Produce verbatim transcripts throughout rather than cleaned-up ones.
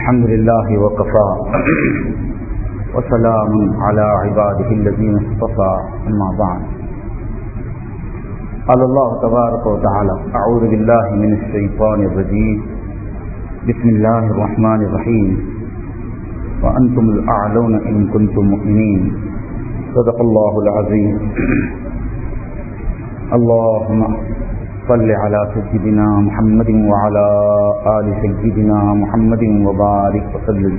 الحمد لله وكفى وسلام على عباده الذين اصطفى أما بعد قال الله تبارك وتعالى أعوذ بالله من الشيطان الرجيم بسم الله الرحمن الرحيم وأنتم الأعلون إن كنتم مؤمنين صدق الله العظيم اللهم صل على سيدنا محمد وعلى آل سيدنا محمد وبارك وسلم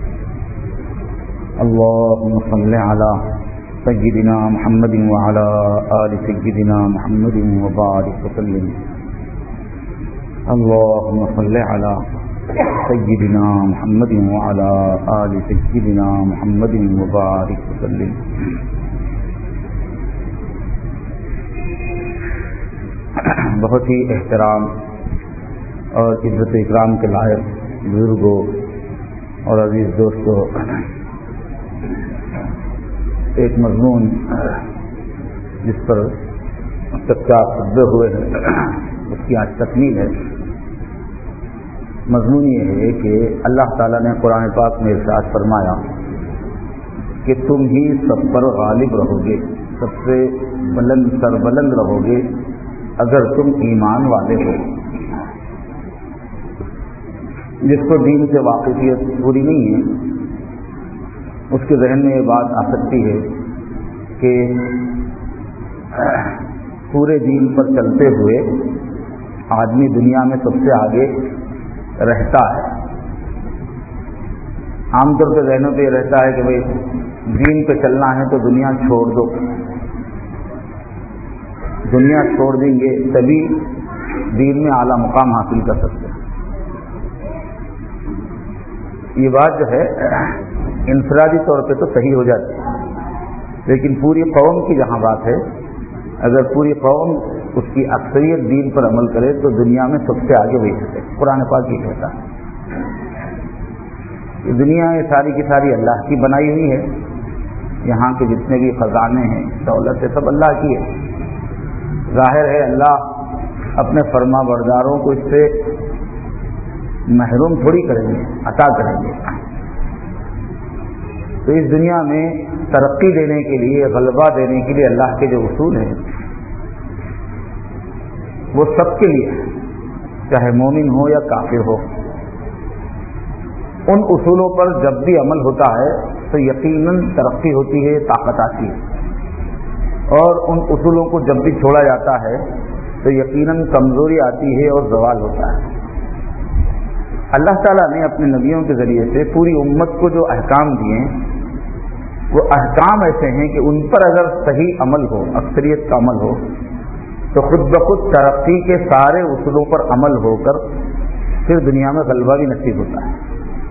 اللهم صل على سيدنا محمد وعلى آل سيدنا محمد وبارك وسلم اللهم صل على سيدنا محمد وعلى آل سيدنا محمد وبارك وسلم. بہت ہی احترام اور عزت اکرام کے لائق بزرگوں اور عزیز دوستوں، ایک مضمون جس پر چکا خطبے ہوئے ہیں اس کی آج تکمیل ہے. مضمون یہ ہے کہ اللہ تعالیٰ نے قرآن پاک میں ارشاد فرمایا کہ تم ہی سب پر غالب رہو گے، سب سے بلند سربلند رہو گے اگر تم ایمان والے ہو. جس کو دین سے واقفیت پوری نہیں ہے اس کے ذہن میں یہ بات آ سکتی ہے کہ پورے دین پر چلتے ہوئے آدمی دنیا میں سب سے آگے رہتا ہے. عام طور پہ ذہنوں پہ یہ رہتا ہے کہ بھئی دین پہ چلنا ہے تو دنیا چھوڑ دو، دنیا چھوڑ دیں گے تبھی دین میں اعلیٰ مقام حاصل کر سکتے ہیں. یہ بات جو ہے انفرادی طور پہ تو صحیح ہو جاتی ہے، لیکن پوری قوم کی جہاں بات ہے، اگر پوری قوم اس کی اکثریت دین پر عمل کرے تو دنیا میں سب سے آگے وہی ہے. قرآن پاک یہ کہتا ہے کہ دنیا یہ ساری کی ساری اللہ کی بنائی ہوئی ہے، یہاں کے جتنے بھی خزانے ہیں، دولت ہے، سب اللہ کی ہے. ظاہر ہے اللہ اپنے فرما برداروں کو اس سے محروم تھوڑی کریں گے، عطا کریں گے. تو اس دنیا میں ترقی دینے کے لیے، غلبہ دینے کے لیے اللہ کے جو اصول ہیں وہ سب کے لیے ہے، چاہے مومن ہو یا کافر ہو. ان اصولوں پر جب بھی عمل ہوتا ہے تو یقیناً ترقی ہوتی ہے، طاقت آتی ہے، اور ان اصولوں کو جب بھی چھوڑا جاتا ہے تو یقیناً کمزوری آتی ہے اور زوال ہوتا ہے. اللہ تعالیٰ نے اپنے نبیوں کے ذریعے سے پوری امت کو جو احکام دیے وہ احکام ایسے ہیں کہ ان پر اگر صحیح عمل ہو، اکثریت کا عمل ہو، تو خود بخود ترقی کے سارے اصولوں پر عمل ہو کر پھر دنیا میں غلبہ بھی نصیب ہوتا ہے.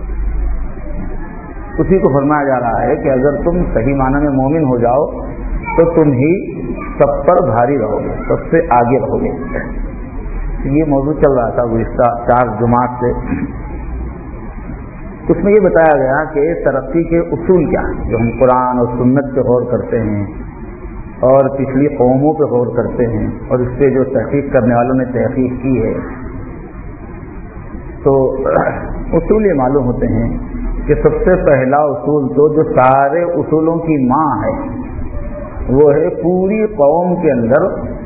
اسی کو فرمایا جا رہا ہے کہ اگر تم صحیح معنی میں مومن ہو جاؤ تو تم ہی سب پر بھاری رہو گے، سب سے آگے رہو گے. یہ موضوع چل رہا تھا گزشتہ چار جماعت سے. اس میں یہ بتایا گیا کہ ترقی کے اصول کیا ہیں جو ہم قرآن اور سنت پہ غور کرتے ہیں اور پچھلی قوموں پہ غور کرتے ہیں اور اس پہ جو تحقیق کرنے والوں نے تحقیق کی ہے. تو اصول یہ معلوم ہوتے ہیں کہ سب سے پہلا اصول تو جو سارے اصولوں کی ماں ہے وہ ہے پوری قوم کے اندر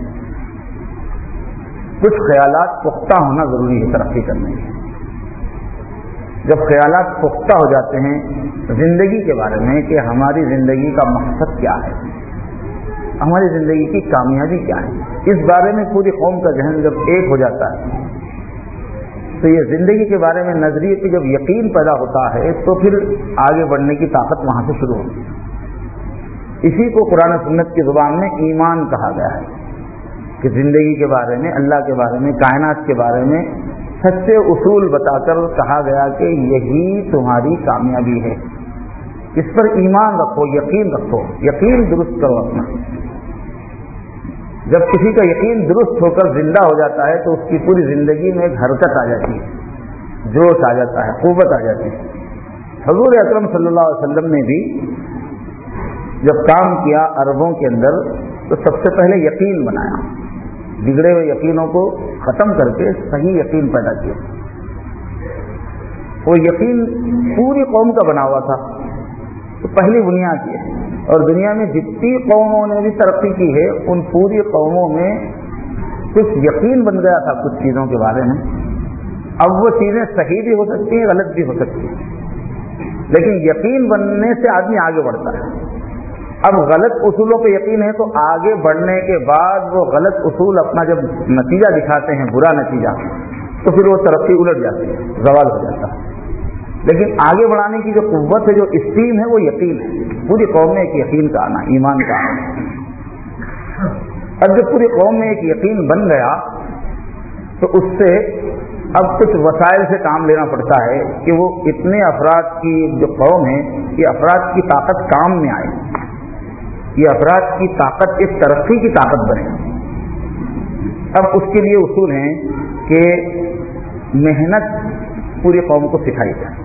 کچھ خیالات پختہ ہونا ضروری ہے ترقی کرنے کے. جب خیالات پختہ ہو جاتے ہیں زندگی کے بارے میں کہ ہماری زندگی کا مقصد کیا ہے، ہماری زندگی کی کامیابی کیا ہے، اس بارے میں پوری قوم کا ذہن جب ایک ہو جاتا ہے تو یہ زندگی کے بارے میں نظریے کی جب یقین پیدا ہوتا ہے تو پھر آگے بڑھنے کی طاقت وہاں سے شروع ہوتی ہے. اسی کو قرآن سنت کی زبان میں ایمان کہا گیا ہے کہ زندگی کے بارے میں، اللہ کے بارے میں، کائنات کے بارے میں سچے اصول بتا کر کہا گیا کہ یہی تمہاری کامیابی ہے، اس پر ایمان رکھو، یقین رکھو، یقین درست کرو اپنا. جب کسی کا یقین درست ہو کر زندہ ہو جاتا ہے تو اس کی پوری زندگی میں ایک حرکت آ جاتی ہے، جوش آ جاتا ہے، قوت آ جاتی ہے. حضور اکرم صلی اللہ علیہ وسلم نے بھی جب کام کیا عربوں کے اندر تو سب سے پہلے یقین بنایا، بگڑے ہوئے یقینوں کو ختم کر کے صحیح یقین پیدا کیا. وہ یقین پوری قوم کا بنا ہوا تھا، تو پہلی بنیاد یہ ہے۔ اور دنیا میں جتنی قوموں نے بھی ترقی کی ہے ان پوری قوموں میں کچھ یقین بن گیا تھا کچھ چیزوں کے بارے میں۔ اب وہ چیزیں صحیح بھی ہو سکتی ہیں، غلط بھی ہو سکتی ہیں، لیکن یقین بننے سے آدمی آگے بڑھتا ہے۔ اب غلط اصولوں پہ یقین ہے تو آگے بڑھنے کے بعد وہ غلط اصول اپنا جب نتیجہ دکھاتے ہیں، برا نتیجہ، تو پھر وہ ترقی الٹ جاتی ہے، زوال ہو جاتا ہے۔ لیکن آگے بڑھانے کی جو قوت ہے، جو اسٹیم ہے، وہ یقین ہے۔ پوری قوم میں ایک یقین کا آنا، ایمان کا آنا۔ اب جب پوری قوم میں ایک یقین بن گیا تو اس سے اب کچھ وسائل سے کام لینا پڑتا ہے کہ وہ اتنے افراد کی جو قوم ہے، یہ افراد کی طاقت کام میں آئے، یہ افراد کی طاقت ایک ترقی کی طاقت بنے۔ اب اس کے لیے اصول ہیں کہ محنت پوری قوم کو سکھائی جائے،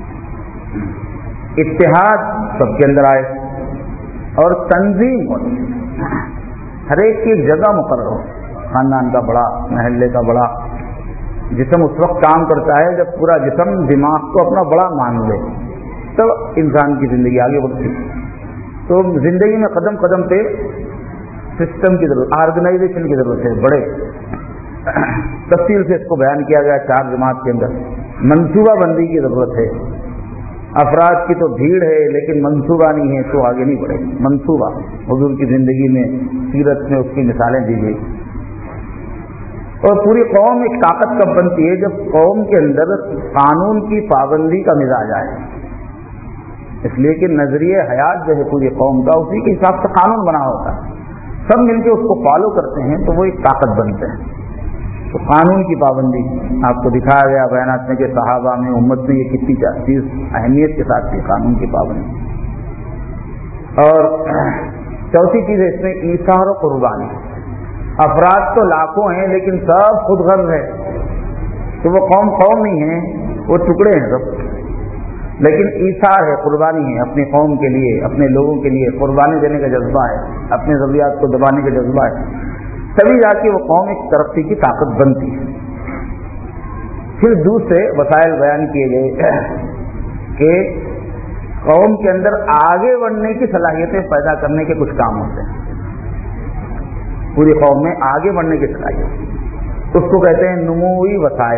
اتحاد سب کے اندر آئے، اور تنظیم ہو، ہر ایک کی ایک جگہ مقرر ہو، خاندان کا بڑا، محلے کا بڑا۔ جسم اس وقت کام کرتا ہے جب پورا جسم دماغ کو اپنا بڑا مان لے، تب انسان کی زندگی آگے بڑھتی ہے۔ تو زندگی میں قدم قدم پہ سسٹم کی ضرورت، آرگنائزیشن کی ضرورت ہے، بڑے تفصیل سے اس کو بیان کیا گیا چار جماعت کے اندر۔ منصوبہ بندی کی ضرورت ہے، افراد کی تو بھیڑ ہے لیکن منصوبہ نہیں ہے تو آگے نہیں بڑھے۔ منصوبہ حضور کی زندگی میں، سیرت میں اس کی مثالیں دی گئی۔ اور پوری قوم ایک طاقت کب بنتی ہے؟ جب قوم کے اندر قانون کی پابندی کا مزاج آئے۔ اس لیے کہ نظریہ حیات جو ہے پوری قوم کا، اسی کے حساب سے قانون بنا ہوتا ہے، سب مل کے اس کو فالو کرتے ہیں تو وہ ایک طاقت بنتے ہیں۔ تو قانون کی پابندی آپ کو دکھایا گیا بیانات میں کہ صحابہ میں، امت میں یہ کتنی چیز اہمیت کے ساتھ تھی، قانون کی پابندی۔ اور چوتھی چیز ہے اس میں ایثار و قربانی۔ افراد تو لاکھوں ہیں لیکن سب خود غرض ہے، تو وہ قوم قوم نہیں ہے، وہ ٹکڑے ہیں سب، لیکن ایثار ہے، قربانی ہے، اپنی قوم کے لیے، اپنے لوگوں کے لیے قربانی دینے کا جذبہ ہے، اپنے ضروریات کو دبانے کا جذبہ ہے، تبھی جا کے وہ قوم ایک ترقی کی طاقت بنتی ہے۔ پھر دوسرے وسائل بیان کیے گئے کہ قوم کے اندر آگے بڑھنے کی صلاحیتیں پیدا کرنے کے کچھ کام ہوتے ہیں، پوری قوم میں آگے بڑھنے کی صلاحیت، اس کو کہتے ہیں نموئی وسائل۔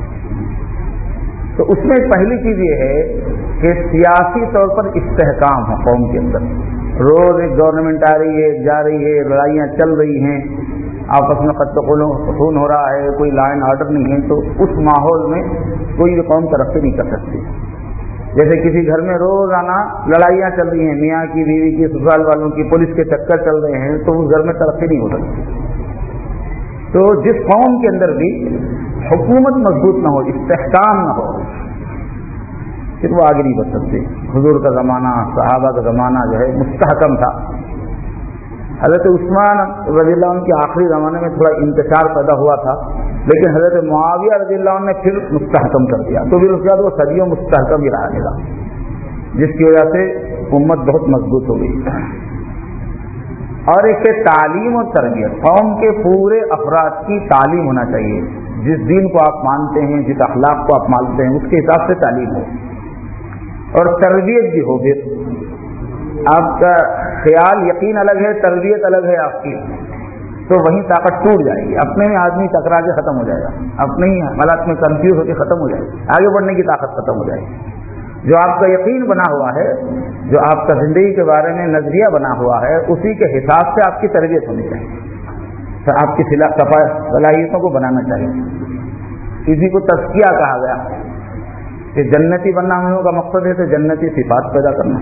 تو اس میں پہلی چیز یہ ہے کہ سیاسی طور پر استحکام ہو قوم کے اندر۔ روز ایک گورنمنٹ آ رہی ہے، جا رہی ہے، لڑائیاں چل رہی ہیں، آپس میں قتل خون ہو رہا ہے، کوئی لا اینڈ آرڈر نہیں ہے، تو اس ماحول میں کوئی بھی قوم ترقی نہیں کر سکتی۔ جیسے کسی گھر میں روزانہ لڑائیاں چل رہی ہیں، میاں کی، بیوی کی، سسرال والوں کی، پولیس کے چکر چل رہے ہیں، تو اس گھر میں ترقی نہیں ہو سکتی۔ تو جس قوم کے اندر بھی حکومت مضبوط نہ ہو، استحکام نہ ہو، پھر وہ آگے نہیں بڑھ سکتے۔ حضور کا زمانہ، صحابہ کا زمانہ جو ہے مستحکم تھا۔ حضرت عثمان رضی اللہ عنہ کے آخری زمانے میں تھوڑا انتشار پیدا ہوا تھا، لیکن حضرت معاویہ رضی اللہ عنہ نے پھر مستحکم کر دیا، تو پھر اس کے بعد وہ صدیوں مستحکم ہی رہا گا، جس کی وجہ سے امت بہت مضبوط ہو گئی۔ اور ایک ہے تعلیم اور تربیت، قوم کے پورے افراد کی تعلیم ہونا چاہیے، جس دین کو آپ مانتے ہیں، جس اخلاق کو آپ مانتے ہیں، اس کے حساب سے تعلیم ہو، اور تربیت بھی ہو۔ پھر آپ کا خیال یقین الگ ہے، تربیت الگ ہے آپ کی، تو وہیں طاقت ٹوٹ جائے گی، اپنے میں آدمی ٹکرا کے ختم ہو جائے گا، اپنے ہی حالات میں کنفیوز ہو کے ختم ہو جائے گی، آگے بڑھنے کی طاقت ختم ہو جائے گی۔ جو آپ کا یقین بنا ہوا ہے، جو آپ کا زندگی کے بارے میں نظریہ بنا ہوا ہے، اسی کے حساب سے آپ کی تربیت ہونی چاہیے، آپ کی صلاحیتوں کو بنانا چاہیے۔ اسی کو تزکیہ کہا گیا کہ جنتی بننا ہم لوگوں کا مقصد ہے تو جنتی صفات پیدا کرنا۔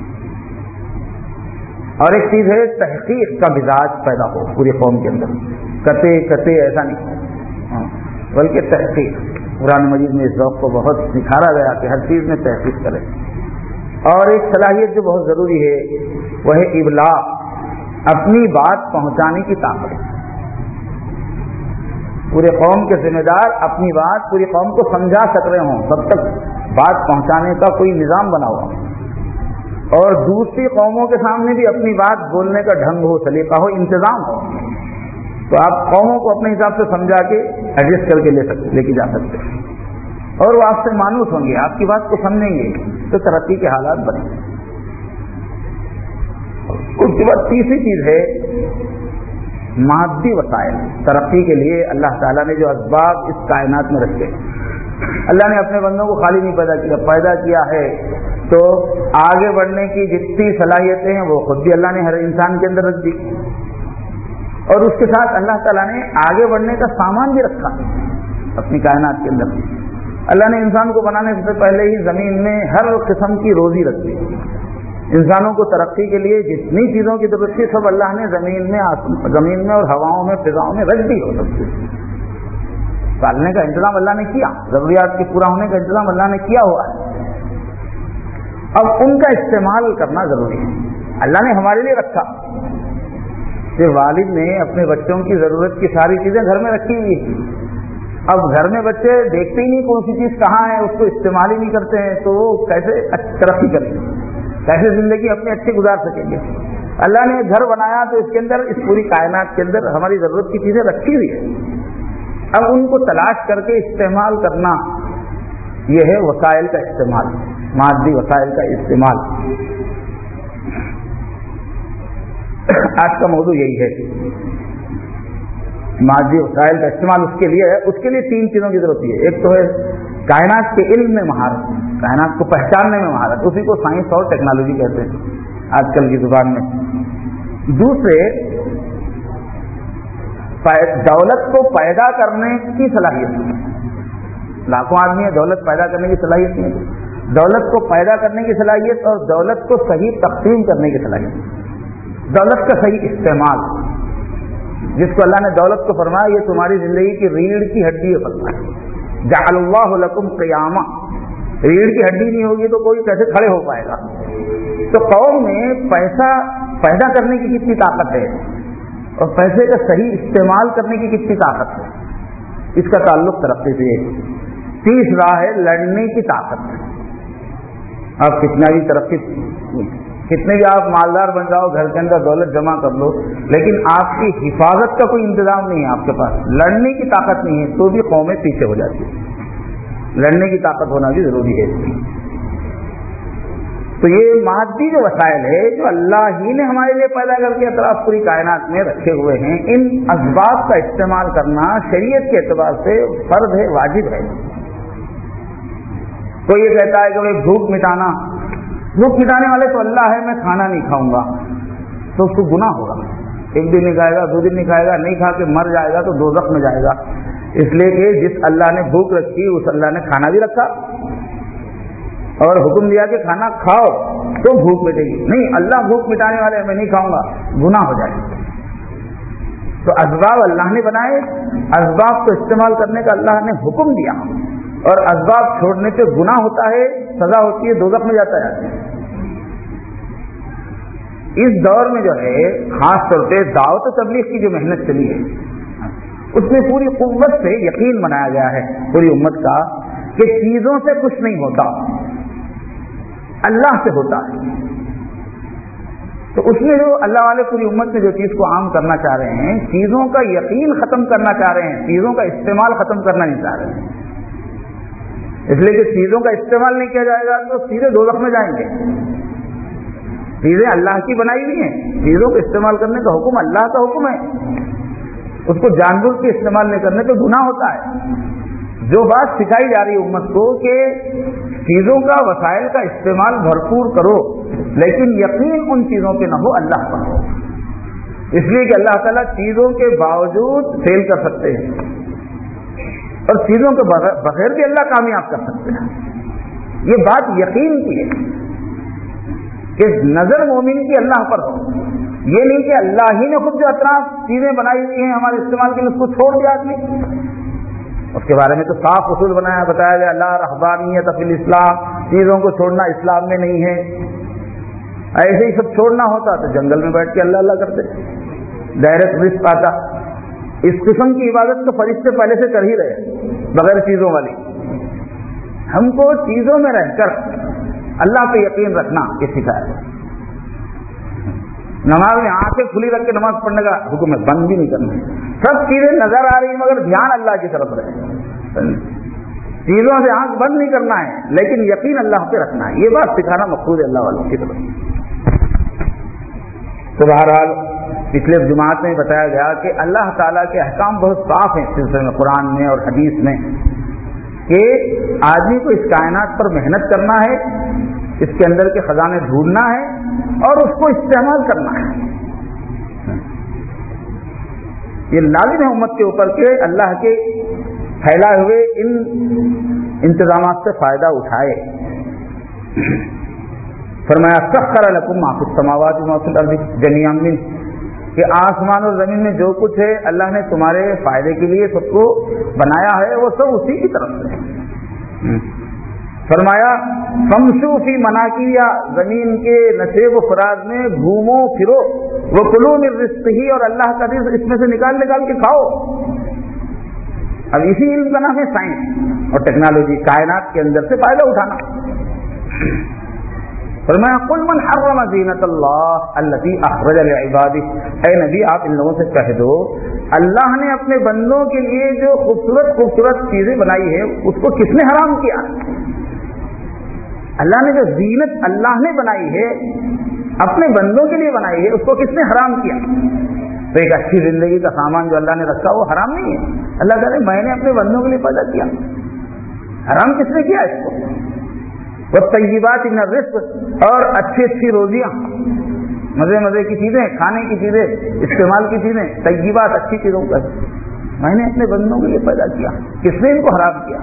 اور ایک چیز ہے تحقیق کا مزاج پیدا ہو پوری قوم کے اندر، کتے کتے ایسا نہیں، بلکہ تحقیق۔ قرآن مجید میں اس ذوق کو بہت نکھارا گیا کہ ہر چیز میں تحقیق کرے۔ اور ایک صلاحیت جو بہت ضروری ہے وہ ہے ابلاغ، اپنی بات پہنچانے کی طاقت۔ پورے قوم کے ذمہ دار اپنی بات پوری قوم کو سمجھا سک رہے ہوں، سب تک بات پہنچانے کا کوئی نظام بنا ہوا، اور دوسری قوموں کے سامنے بھی اپنی بات بولنے کا ڈھنگ ہو، سلیقہ ہو، انتظام ہو، تو آپ قوموں کو اپنے حساب سے سمجھا کے ایڈجسٹ کر کے لے سکتے لے کے جا سکتے ہیں۔ اور وہ آپ سے مانوس ہوں گے، آپ کی بات کو سمجھیں گے، تو ترقی کے حالات بنے. اس کے بعد تیسری چیز ہے مادی وسائل. ترقی کے لیے اللہ تعالیٰ نے جو اسباب اس کائنات میں رکھے، اللہ نے اپنے بندوں کو خالی نہیں پیدا کیا، پیدا کیا ہے تو آگے بڑھنے کی جتنی صلاحیتیں ہیں وہ خود بھی اللہ نے ہر انسان کے اندر رکھ دی، اور اس کے ساتھ اللہ تعالیٰ نے آگے بڑھنے کا سامان بھی رکھا اپنی کائنات کے اندر. اللہ نے انسان کو بنانے سے پہلے ہی زمین میں ہر قسم کی روزی رکھ دی. انسانوں کو ترقی کے لیے جتنی چیزوں کی ضرورت تھی سب اللہ نے زمین میں زمین میں اور ہواؤں میں فضاؤں میں رکھ دی. ہو سکتی پالنے کا انتظام اللہ نے کیا، ضروریات کے پورا ہونے کا انتظام اللہ نے کیا ہوا ہے. اب ان کا استعمال کرنا ضروری ہے. اللہ نے ہمارے لیے رکھا کہ والد نے اپنے بچوں کی ضرورت کی ساری چیزیں گھر میں رکھی ہوئی ہیں. اب گھر میں بچے دیکھتے ہی نہیں کون سی چیز کہاں ہے، اس کو استعمال ہی نہیں کرتے ہیں، تو وہ کیسے ترقی کریں گے، کیسے زندگی اپنی اچھی گزار سکیں گے. اللہ نے گھر بنایا تو اس کے اندر اس پوری کائنات کے اندر ہماری ضرورت کی چیزیں رکھی ہوئی ہے. اب ان کو تلاش کر کے استعمال کرنا، یہ ہے وسائل کا استعمال، مادی وسائل کا استعمال. آج کا موضوع یہی ہے، مادی وسائل کا استعمال. اس کے لیے اس کے لیے تین چیزوں کی ضرورت ہے. ایک تو ہے کائنات کے علم میں مہارت، کائنات کو پہچاننے میں مہارت، اسی کو سائنس اور ٹیکنالوجی کہتے ہیں آج کل کی زبان میں. دوسرے دولت کو پیدا کرنے کی صلاحیت. لاکھوں آدمی ہے، دولت پیدا کرنے کی صلاحیت نہیں ہے. دولت کو پیدا کرنے کی صلاحیت اور دولت کو صحیح تقسیم کرنے کی صلاحیت، دولت کا صحیح استعمال. جس کو اللہ نے دولت کو فرمایا یہ تمہاری زندگی کی ریڑھ کی ہڈی ہے. فرمایا جعل اللہ لکم قیامہ، ریڑھ کی ہڈی نہیں ہوگی تو کوئی کیسے کھڑے ہو پائے گا. تو قوم میں پیسہ پیدا کرنے کی کتنی طاقت ہے اور پیسے کا صحیح استعمال کرنے کی کتنی طاقت ہے، اس کا تعلق ترقی سے ہے. تیسرا ہے لڑنے کی طاقت. آپ کتنا بھی ترقی، کتنے بھی آپ مالدار بن جاؤ، گھر کے اندر دولت جمع کر لو، لیکن آپ کی حفاظت کا کوئی انتظام نہیں ہے، آپ کے پاس لڑنے کی طاقت نہیں ہے تو بھی قومیں پیچھے ہو جاتی ہیں. لڑنے کی طاقت ہونا بھی ضروری ہے. تو یہ مادی جو وسائل ہے جو اللہ ہی نے ہمارے لیے پیدا کر کے اطراف پوری کائنات میں رکھے ہوئے ہیں، ان اسباب کا استعمال کرنا شریعت کے اعتبار سے فرض ہے، واجب ہے. کوئی یہ کہتا ہے کہ بھوک مٹانا، بھوک مٹانے والے تو اللہ ہے، میں کھانا نہیں کھاؤں گا، تو اس کو گناہ ہوگا. ایک دن نہیں کھائے گا، دو دن نہیں کھائے گا، نہیں کھا کے مر جائے گا تو دوزخ میں جائے گا. اس لیے کہ جس اللہ نے بھوک رکھی اس اللہ نے کھانا بھی رکھا اور حکم دیا کہ کھانا کھاؤ تو بھوک مٹے گی. نہیں، اللہ بھوک مٹانے والے میں نہیں کھاؤں گا، گناہ ہو جائے گا. تو اسباب اللہ نے بنائے، اسباب کو استعمال کرنے کا اللہ نے حکم دیا، اور اسباب چھوڑنے سے گناہ ہوتا ہے، سزا ہوتی ہے، دوزخ میں جاتا ہے. اس دور میں جو ہے خاص طور پہ دعوت و تبلیغ کی جو محنت چلی ہے اس میں پوری قوت سے یقین بنایا گیا ہے پوری امت کا کہ چیزوں سے کچھ نہیں ہوتا، اللہ سے ہوتا ہے. تو اس میں جو اللہ والے پوری امت میں جو چیز کو عام کرنا چاہ رہے ہیں، چیزوں کا یقین ختم کرنا چاہ رہے ہیں، چیزوں کا استعمال ختم کرنا نہیں چاہ رہے ہیں. اس لیے کہ چیزوں کا استعمال نہیں کیا جائے گا تو سیدھے دوزخ میں جائیں گے. چیزیں اللہ کی بنائی ہوئی ہیں، چیزوں کو استعمال کرنے کا حکم اللہ کا حکم ہے، اس کو جان بوجھ کے استعمال نہیں کرنے پہ گناہ ہوتا ہے. جو بات سکھائی جا رہی ہے امت کو کہ چیزوں کا وسائل کا استعمال بھرپور کرو، لیکن یقین ان چیزوں پہ نہ ہو، اللہ پر ہو. اس لیے کہ اللہ تعالیٰ چیزوں کے باوجود فیل کر سکتے ہیں اور چیزوں کے بغیر بھی اللہ کامیاب کر سکتے ہیں. یہ بات یقین کی ہے کہ نظر مومن کی اللہ پر ہو، یہ نہیں کہ اللہ ہی نے خود جو اطراف چیزیں بنائی ہوئی ہیں ہمارے استعمال کے لیے اس کو چھوڑ دیا آدمی. اس کے بارے میں تو صاف اصول بنایا بتایا گیا، لا رہبانیت فی الاسلام، چیزوں کو چھوڑنا اسلام میں نہیں ہے. ایسے ہی سب چھوڑنا ہوتا تو جنگل میں بیٹھ کے اللہ اللہ کرتے، ڈائریکٹ رزق آتا. اس قسم کی عبادت تو فرشتے پہلے سے کر ہی رہے بغیر چیزوں والی. ہم کو چیزوں میں رہ کر اللہ پہ یقین رکھنا یہ سکھایا. نماز میں آنکھیں کھلی رکھ کے نماز پڑھنے کا حکم ہے، بند بھی نہیں کرنا. سب چیزیں نظر آ رہی ہیں مگر دھیان اللہ کی طرف رہے. چیزوں سے آنکھ بند نہیں کرنا ہے، لیکن یقین اللہ پہ رکھنا ہے. یہ بات سکھانا مقصود ہے اللہ والوں کی طرف. تو بہرحال پچھلے جماعت میں بتایا گیا کہ اللہ تعالیٰ کے احکام بہت صاف ہیں اس سلسلے میں، قرآن میں اور حدیث میں، کہ آدمی کو اس کائنات پر محنت کرنا ہے، اس کے اندر کے خزانے ڈھونڈنا ہے اور اس کو استعمال کرنا ہے. یہ لازم ہے امت کے اوپر کہ اللہ کے پھیلائے ہوئے ان انتظامات سے فائدہ اٹھائے. فرمایا سخر لکم ما فی السماوات وما فی الارض جميعا منہ، کہ آسمان اور زمین میں جو کچھ ہے اللہ نے تمہارے فائدے کے لیے سب کو بنایا ہے، وہ سب اسی کی طرف سے ہے. فرمایا فمشو فی مناکبہا، زمین کے نشیب و فراز میں گھومو پھرو، وکلوا من رزقہ، اور اللہ کا رزق اس میں سے نکال نکال کے کھاؤ. اب اسی علم کا نام ہے سائنس اور ٹیکنالوجی، کائنات کے اندر سے فائدہ اٹھانا. فرمایا قل من حرم زینت اللہ التی اخرج لعبادہ، اے نبی آپ ان لوگوں سے کہہ دو اللہ نے اپنے بندوں کے لیے جو خوبصورت خوبصورت چیزیں بنائی ہے اس کو کس نے حرام کیا؟ اللہ نے جو زینت اللہ نے بنائی ہے اپنے بندوں کے لیے بنائی ہے اس کو کس نے حرام کیا؟ تو ایک اچھی زندگی کا سامان جو اللہ نے رکھا وہ حرام نہیں ہے. اللہ کہہ رہے میں نے اپنے بندوں کے لیے پیدا کیا، حرام کس نے کیا اس کو؟ وہ طیبات من الرزق، اور اچھی اچھی روزیاں، مزے مزے کی چیزیں، کھانے کی چیزیں، استعمال کی چیزیں، طیبات اچھی چیزوں کا میں نے اپنے بندوں کے لیے پیدا کیا. کس نے ان کو حرام کیا؟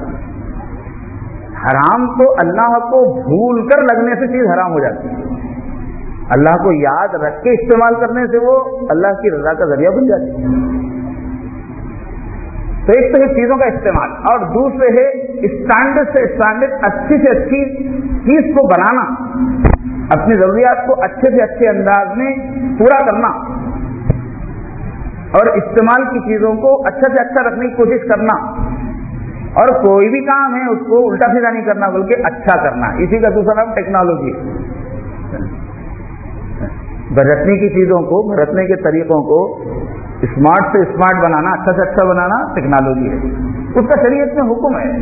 حرام تو اللہ کو بھول کر لگنے سے چیز حرام ہو جاتی ہے، اللہ کو یاد رکھ کے استعمال کرنے سے وہ اللہ کی رضا کا ذریعہ بن جاتی ہے. تو ایک تو ہے چیزوں کا استعمال، اور دوسرے ہے اسٹینڈرڈ سے اسٹینڈرڈ اچھی سے اچھی چیز کو بنانا، اپنی ضروریات کو اچھے سے اچھے انداز میں پورا کرنا، اور استعمال کی چیزوں کو اچھا سے اچھا رکھنے کی کوشش کرنا، اور کوئی بھی کام ہے اس کو الٹا سیدھا نہیں کرنا بلکہ اچھا کرنا. اسی کا دوسرا نام ٹیکنالوجی. برتنے کی چیزوں کو، برتنے کے طریقوں کو اسمارٹ سے اسمارٹ بنانا، اچھا سے اچھا بنانا ٹیکنالوجی ہے. اس کا شریعت میں حکم ہے.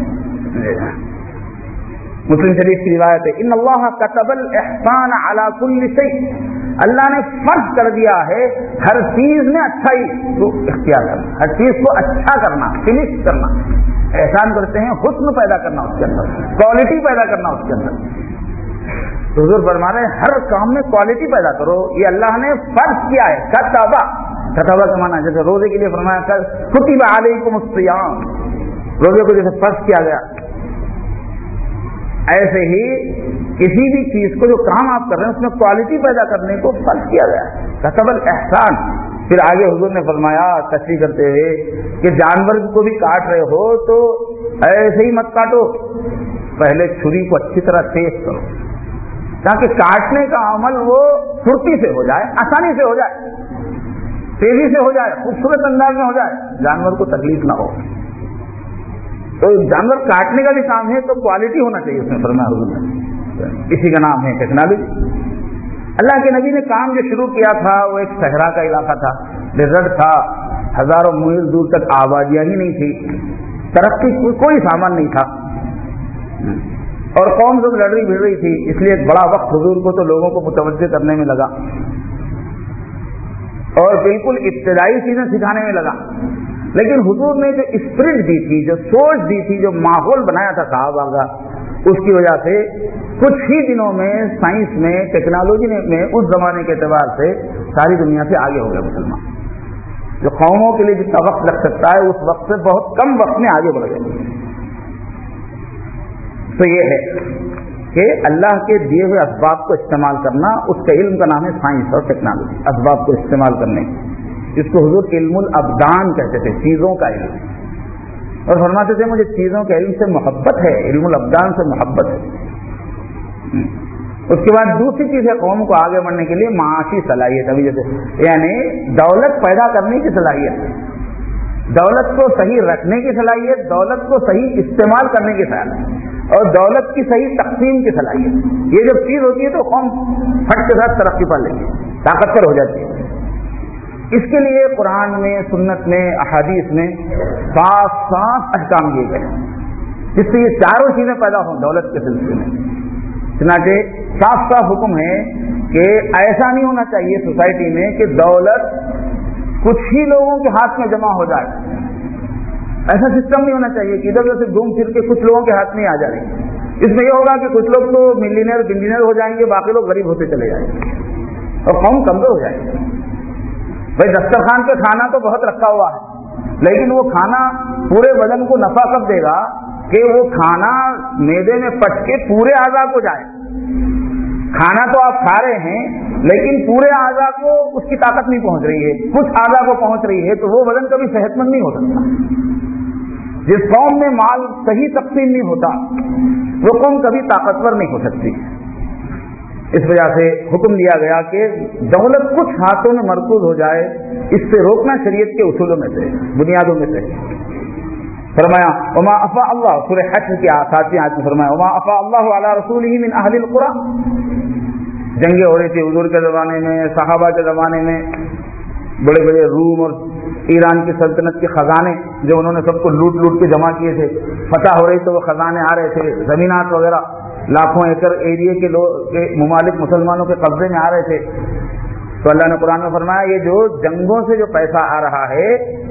مسلم شریف کی روایت ہے ان اللہ کتب الاحسان علی کل شیء، اللہ نے فرض کر دیا ہے ہر چیز میں اچھائی کو اختیار کرنا، ہر چیز کو اچھا کرنا، فنش کرنا. احسان کرتے ہیں حسن پیدا کرنا، اس کے اندر کوالٹی پیدا کرنا اس کے اندر. تو حضور فرما رہے ہیں ہر کام میں کوالٹی پیدا کرو، یہ اللہ نے فرض کیا ہے. کتبہ، کتبہ کا معنی جیسے روزے کے لیے فرمایا کتب علیکم الصیام، روزے کو جیسے فرض کیا گیا، ایسے ہی کسی بھی چیز کو جو کام آپ کر رہے ہیں اس میں کوالٹی پیدا کرنے کو فرض کیا گیا ہے. کتب الاحسان. پھر آگے حضور نے فرمایا تشریح کرتے ہوئے کہ جانور کو بھی کاٹ رہے ہو تو ایسے ہی مت کاٹو، پہلے چھری کو اچھی طرح تیز کرو تاکہ کاٹنے کا عمل وہ پھرتی سے ہو جائے، آسانی سے ہو جائے، تیزی سے ہو جائے، خوبصورت انداز میں ہو جائے، جانور کو تکلیف نہ ہو. تو جانور کاٹنے کا بھی کام ہے تو کوالٹی ہونا چاہیے اس میں فرمایا حضور نے. اسی کا نام ہے ٹیکنالوجی. اللہ کے نبی نے کام جو شروع کیا تھا وہ ایک صحرا کا علاقہ تھا، ڈیزرٹ تھا، ہزاروں میل دور تک آبادیاں ہی نہیں تھی، ترقی کوئی سامان نہیں تھا، اور قوم سب لڑ رہی بھیڑ رہی تھی. اس لیے ایک بڑا وقت حضور کو تو لوگوں کو متوجہ کرنے میں لگا اور بالکل ابتدائی چیزیں سکھانے میں لگا. لیکن حضور نے جو اسپرٹ دی تھی، جو سوچ دی تھی، جو ماحول بنایا تھا صحابہ کا، اس کی وجہ سے کچھ ہی دنوں میں سائنس میں، ٹیکنالوجی میں اس زمانے کے اعتبار سے ساری دنیا سے آگے ہو گئے مسلمان. جو قوموں کے لیے جتنا وقت لگ سکتا ہے اس وقت سے بہت کم وقت میں آگے بڑھ گئے. تو یہ ہے کہ اللہ کے دیے ہوئے اسباب کو استعمال کرنا، اس کے علم کا نام ہے سائنس اور ٹیکنالوجی. اسباب کو استعمال کرنے اس کو حضور علم الابدان کہتے تھے، چیزوں کا علم. اور فرماتے تھے مجھے چیزوں کے علم سے محبت ہے، علم الابدان سے محبت ہے. اس کے بعد دوسری چیز ہے قوم کو آگے بڑھنے کے لیے معاشی صلاحیت. ابھی جیسے یعنی دولت پیدا کرنے کی صلاحیت، دولت کو صحیح رکھنے کی صلاحیت، دولت کو صحیح استعمال کرنے کی صلاحیت، اور دولت کی صحیح تقسیم کی صلاحیت. یہ جب چیز ہوتی ہے تو قوم پھٹ کے ساتھ ترقی پا لیتی ہے، طاقتور ہو جاتی ہے. اس کے لیے قرآن میں، سنت میں، احادیث میں صاف صاف احکام دیے گئے. جس سے یہ چاروں چیزیں پیدا ہوں دولت کے سلسلے میں. چنانچہ صاف صاف حکم ہے کہ ایسا نہیں ہونا چاہیے سوسائٹی میں کہ دولت کچھ ہی لوگوں کے ہاتھ میں جمع ہو جائے. ایسا سسٹم نہیں ہونا چاہیے کہ ادھر ادھر سے گھوم پھر کے کچھ لوگوں کے ہاتھ میں آ جائے. اس میں یہ ہوگا کہ کچھ لوگ تو ملینئر بلینئر ہو جائیں گے, باقی لوگ غریب ہوتے چلے جائیں گے اور قوم کمزور ہو جائے گی. بھائی دسترخوان پہ کھانا تو بہت رکھا ہوا ہے, لیکن وہ کھانا پورے بدن کو نفع کب دے گا کہ وہ کھانا معدے میں پچ کے پورے اعضاء کو جائے. کھانا تو آپ کھا رہے ہیں لیکن پورے اعضاء کو اس کی طاقت نہیں پہنچ رہی ہے, کچھ اعضاء کو پہنچ رہی ہے, تو وہ بدن کبھی صحت مند نہیں ہو سکتا. جس قوم میں مال صحیح تقسیم نہیں ہوتا وہ قوم کبھی طاقتور نہیں ہو سکتی. اس وجہ سے حکم دیا گیا کہ دولت کچھ ہاتھوں میں مرکوز ہو جائے, اس سے روکنا شریعت کے اصولوں میں سے, بنیادوں میں سے. فرمایا وما افاء اللہ, سورہ حج کے ساتویں آیت میں فرمایا وما افاء اللہ علی رسولہ من اہل القری. جنگیں ہو رہی تھی حضور کے زمانے میں, صحابہ کے زمانے میں. بڑے بڑے روم اور ایران کی سلطنت کے خزانے جو انہوں نے سب کو لوٹ لوٹ کے جمع کیے تھے, فتح ہو رہی تو وہ خزانے آ رہے تھے, زمینات وغیرہ لاکھوں ایکڑ ایریے کے لوگ کے ممالک مسلمانوں کے قبضے میں آ رہے تھے. تو اللہ نے قرآن میں فرمایا یہ جو جنگوں سے جو پیسہ آ رہا ہے,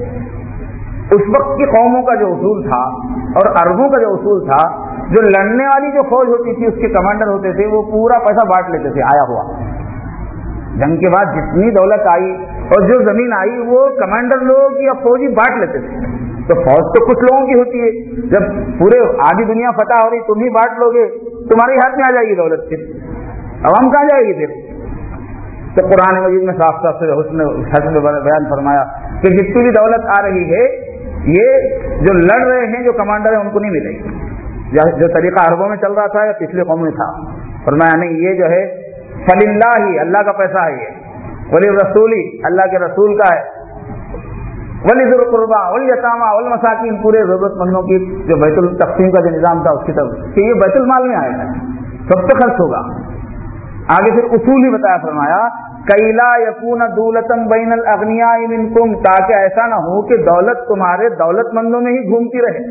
اس وقت کی قوموں کا جو اصول تھا اور عربوں کا جو اصول تھا, جو لڑنے والی جو فوج ہوتی تھی اس کے کمانڈر ہوتے تھے, وہ پورا پیسہ بانٹ لیتے تھے آیا ہوا. جنگ کے بعد جتنی دولت آئی اور جو زمین آئی وہ کمانڈر لوگ یا فوجی بانٹ لیتے تھے. تو فوج تو کچھ لوگوں کی ہوتی ہے, جب پورے آدھی دنیا فتح ہو رہی تم ہی بانٹ لو گے, تمہارے ہاتھ میں آ جائے گی دولت, پھر عوام کہاں جائے گی پھر. تو قرآن مجید میں صاف صاف سے حسن حسن بیان فرمایا کہ جتنی بھی دولت آ رہی ہے یہ جو لڑ رہے ہیں جو کمانڈر ہیں ان کو نہیں ملے گی. جو طریقہ عربوں میں چل رہا تھا یا پچھلے قوم میں تھا, فرمایا نہیں, یہ جو ہے فللہ ہی, اللہ کا پیسہ ہے یہ, ولی رسولی, اللہ کے رسول کا ہے, ولی ذی القربى والیتامى والمساکین, پورے ضرورت مندوں کی جو بیت التقسیم کا جو نظام تھا اس کی طرف کہ یہ بیت المال میں آئے گا, سب پہ خرچ ہوگا. آگے پھر اصول ہی بتایا, فرمایا کئی لا یکون دولۃ بین الاغنیاء منکم, تاکہ ایسا نہ ہو کہ دولت تمہارے دولت مندوں میں ہی گھومتی رہے.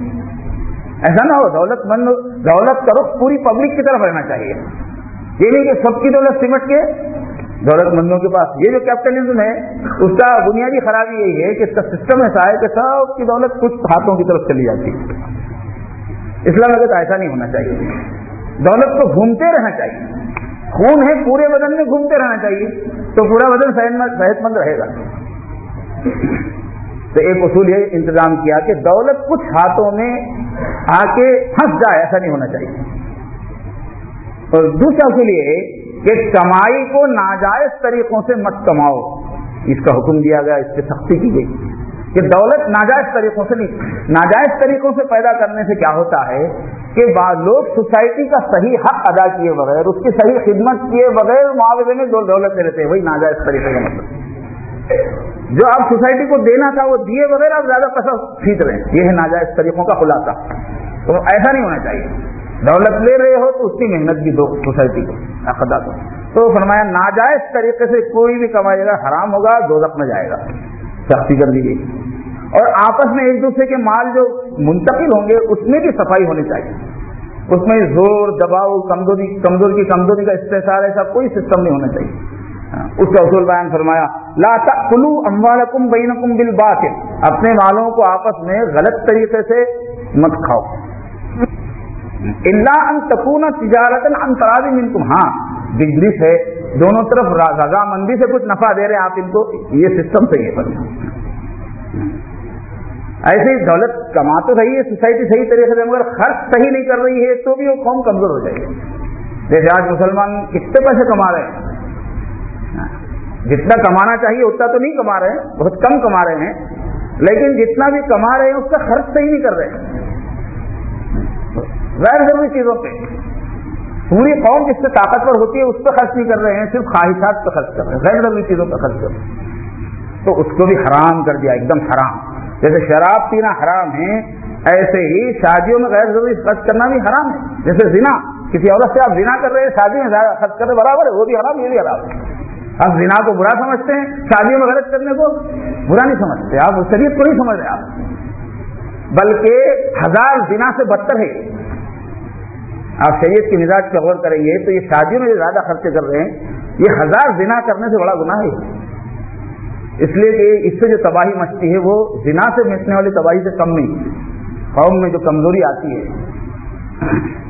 ایسا نہ ہو, دولت مند دولت کا رخ پوری پبلک کی طرف رہنا چاہیے. یہ نہیں کہ سب کی دولت سمٹ کے دولت مندوں کے پاس. یہ جو کیپٹلزم ہے اس کا بنیادی خرابی یہی ہے کہ اس کا سسٹم ایسا ہے کہ سب کی دولت کچھ ہاتھوں کی طرف چلی جاتی ہے. اسلام میں تو ایسا نہیں ہونا چاہیے. دولت کو گھومتے رہنا چاہیے, خون ہے پورے بدن میں گھومتے رہنا چاہیے, تو پورا بدن صحت مند رہے گا. تو ایک اصول یہ انتظام کیا کہ دولت کچھ ہاتھوں میں آ کے پھنس جائے, ایسا نہیں ہونا چاہیے. اور دوسرا اصول یہ کہ کمائی کو ناجائز طریقوں سے مت کماؤ, اس کا حکم دیا گیا, اس پہ سختی کی گئی کہ دولت ناجائز طریقوں سے نہیں. ناجائز طریقوں سے پیدا کرنے سے کیا ہوتا ہے کہ بعض لوگ سوسائٹی کا صحیح حق ادا کیے بغیر, اس کی صحیح خدمت کیے بغیر معاوضے میں دولت لے لیتے ہیں. وہی ناجائز طریقے کا مطلب, جو آپ سوسائٹی کو دینا تھا وہ دیے بغیر آپ زیادہ پیسہ کھینچ رہے ہیں, یہ ہے ناجائز طریقوں کا خلاصہ. تو ایسا نہیں ہونا چاہیے. دولت لے رہے ہو تو اس کی محنت بھی دو سوسائٹی کو, ادا کرو. تو فرمایا ناجائز طریقے سے کوئی بھی کمائے گا حرام ہوگا, دوزخ میں جائے گا. سختی کر دی گئی. اور آپس میں ایک دوسرے کے مال جو منتقل ہوں گے اس میں بھی صفائی ہونی چاہیے. اس میں زور دباؤ کمزوری کمزور کی کمزوری کا استحصال ایسا کوئی سسٹم نہیں ہونا چاہیے. اس کا اصول بیان فرمایا لا تأکلوا اموالکم بینکم بالباطل, اپنے مالوں کو آپس میں غلط طریقے سے مت کھاؤ. الا ان تکون تجارتا عن تراض منکم, ہاں بزنس ہے دونوں طرف رضامندی سے کچھ نفع دے رہے ہیں آپ ان کو, یہ سسٹم صحیح ہے. ایسے ہی دولت کما تو رہی ہے سوسائٹی صحیح طریقے سے, مگر خرچ صحیح نہیں کر رہی ہے تو بھی وہ قوم کمزور ہو جائے گی. جیسے آج مسلمان کتنے پیسے کما رہے ہیں, جتنا کمانا چاہیے اتنا تو نہیں کما رہے ہیں, بہت کم کما رہے ہیں, لیکن جتنا بھی کما رہے ہیں اس کا خرچ صحیح نہیں کر رہے ہیں. غیر ضروری چیزوں پہ پوری قوم جس سے طاقتور ہوتی ہے اس پہ خرچ نہیں کر رہے ہیں, صرف خواہشات پہ خرچ کر رہے ہیں, غیر ضروری چیزوں پہ خرچ کر رہے ہیں. تو اس کو بھی حرام کر دیا, ایک دم حرام. جیسے شراب پینا حرام ہے ایسے ہی شادیوں میں غیر ضروری خرچ کرنا بھی حرام ہے. جیسے زنا, کسی عورت سے آپ زنا کر رہے ہیں, شادی میں خرچ کر رہے برابر ہے, وہ بھی حرام, یہ بھی حرام ہے. آپ زنا کو برا سمجھتے ہیں, شادیوں میں غلط کرنے کو برا نہیں سمجھتے, آپ شریعت کو نہیں سمجھ رہے. آپ بلکہ ہزار زنا سے بدتر ہے. آپ شریعت کے مزاج پہ غور کریں گے تو یہ شادیوں میں جو زیادہ خرچے کر رہے ہیں یہ ہزار زنا کرنے سے بڑا گناہ ہے. اس لیے کہ اس سے جو تباہی مچتی ہے وہ زنا سے مچنے والی تباہی سے کم نہیں. قوم میں جو کمزوری آتی ہے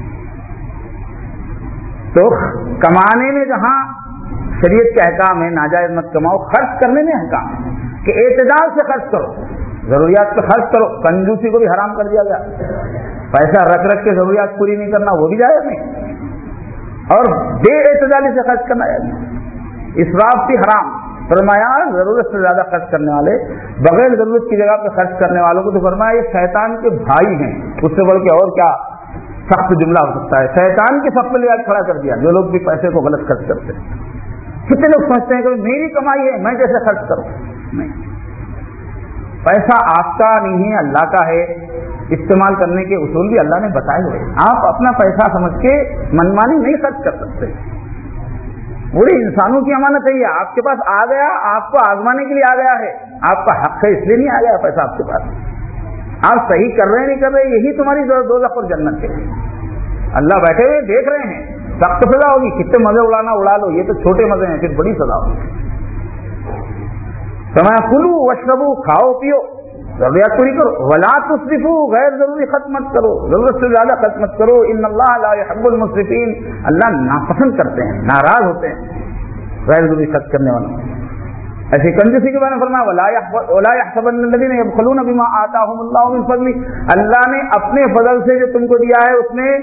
تو کمانے میں جہاں شریعت کے احکام ہے ناجائز مت کماؤ، خرچ کرنے میں احکام ہے کہ اعتدال سے خرچ کرو، ضروریات پہ خرچ کرو. کنجوسی کو بھی حرام کر دیا گیا. پیسہ رکھ رکھ کے ضروریات پوری نہیں کرنا وہ بھی جائز نہیں، اور بے اعتدالی سے خرچ کرنا جائز نہیں. اسراف بھی حرام. فرمایا ضرورت سے زیادہ خرچ کرنے والے، بغیر ضرورت کی جگہ پہ خرچ کرنے والوں کو تو فرمایا یہ شیطان کے بھائی ہیں. اس سے بڑھ کے اور کیا سخت جملہ ہو سکتا ہے. شیطان کے سب پہ یاد کھڑا کر دیا جو لوگ بھی پیسے کو غلط خرچ کرتے ہیں. کتنے لوگ سمجھتے ہیں کہ میری کمائی ہے میں کیسے خرچ کروں. نہیں، پیسہ آپ کا نہیں ہے اللہ کا ہے. استعمال کرنے کے اصول بھی اللہ نے بتائے ہوئے. آپ اپنا پیسہ سمجھ کے منمانی نہیں خرچ کر سکتے. پورے انسانوں کی امانت ہے یہ. آپ کے پاس آ گیا، آپ کو آزمانے کے لیے آ گیا ہے. آپ کا حق ہے اس لیے نہیں آ گیا پیسہ آپ کے پاس. آپ صحیح کر رہے ہیں نہیں کر رہے یہی تمہاری دوزخ اور جنت ہے. اللہ بیٹھے ہوئے دیکھ رہے ہیں. سخت سزا ہوگی، کتنے مزے اڑانا اڑا لو، یہ تو چھوٹے مزے ہیں، پھر بڑی سزا ہوگی. سمایا کلو وشربو، کھاؤ پیو، ضروریات پوری کرو. ولا تسرفو، غیر ضروری خرچ مت کرو، ضرورت سے زیادہ خرچ مت کرو. ان اللہ لا يحب المسرفین، اللہ ناپسند کرتے ہیں، ناراض ہوتے ہیں غیر ضروری خرچ کرنے والوں. ایسی کنجوسی کے بارے میں فرمایا ولا يحسبن الذين يبخلون بما آتاهم الله من فضله، اللہ نے اپنے فضل سے جو تم کو دیا ہے اس میں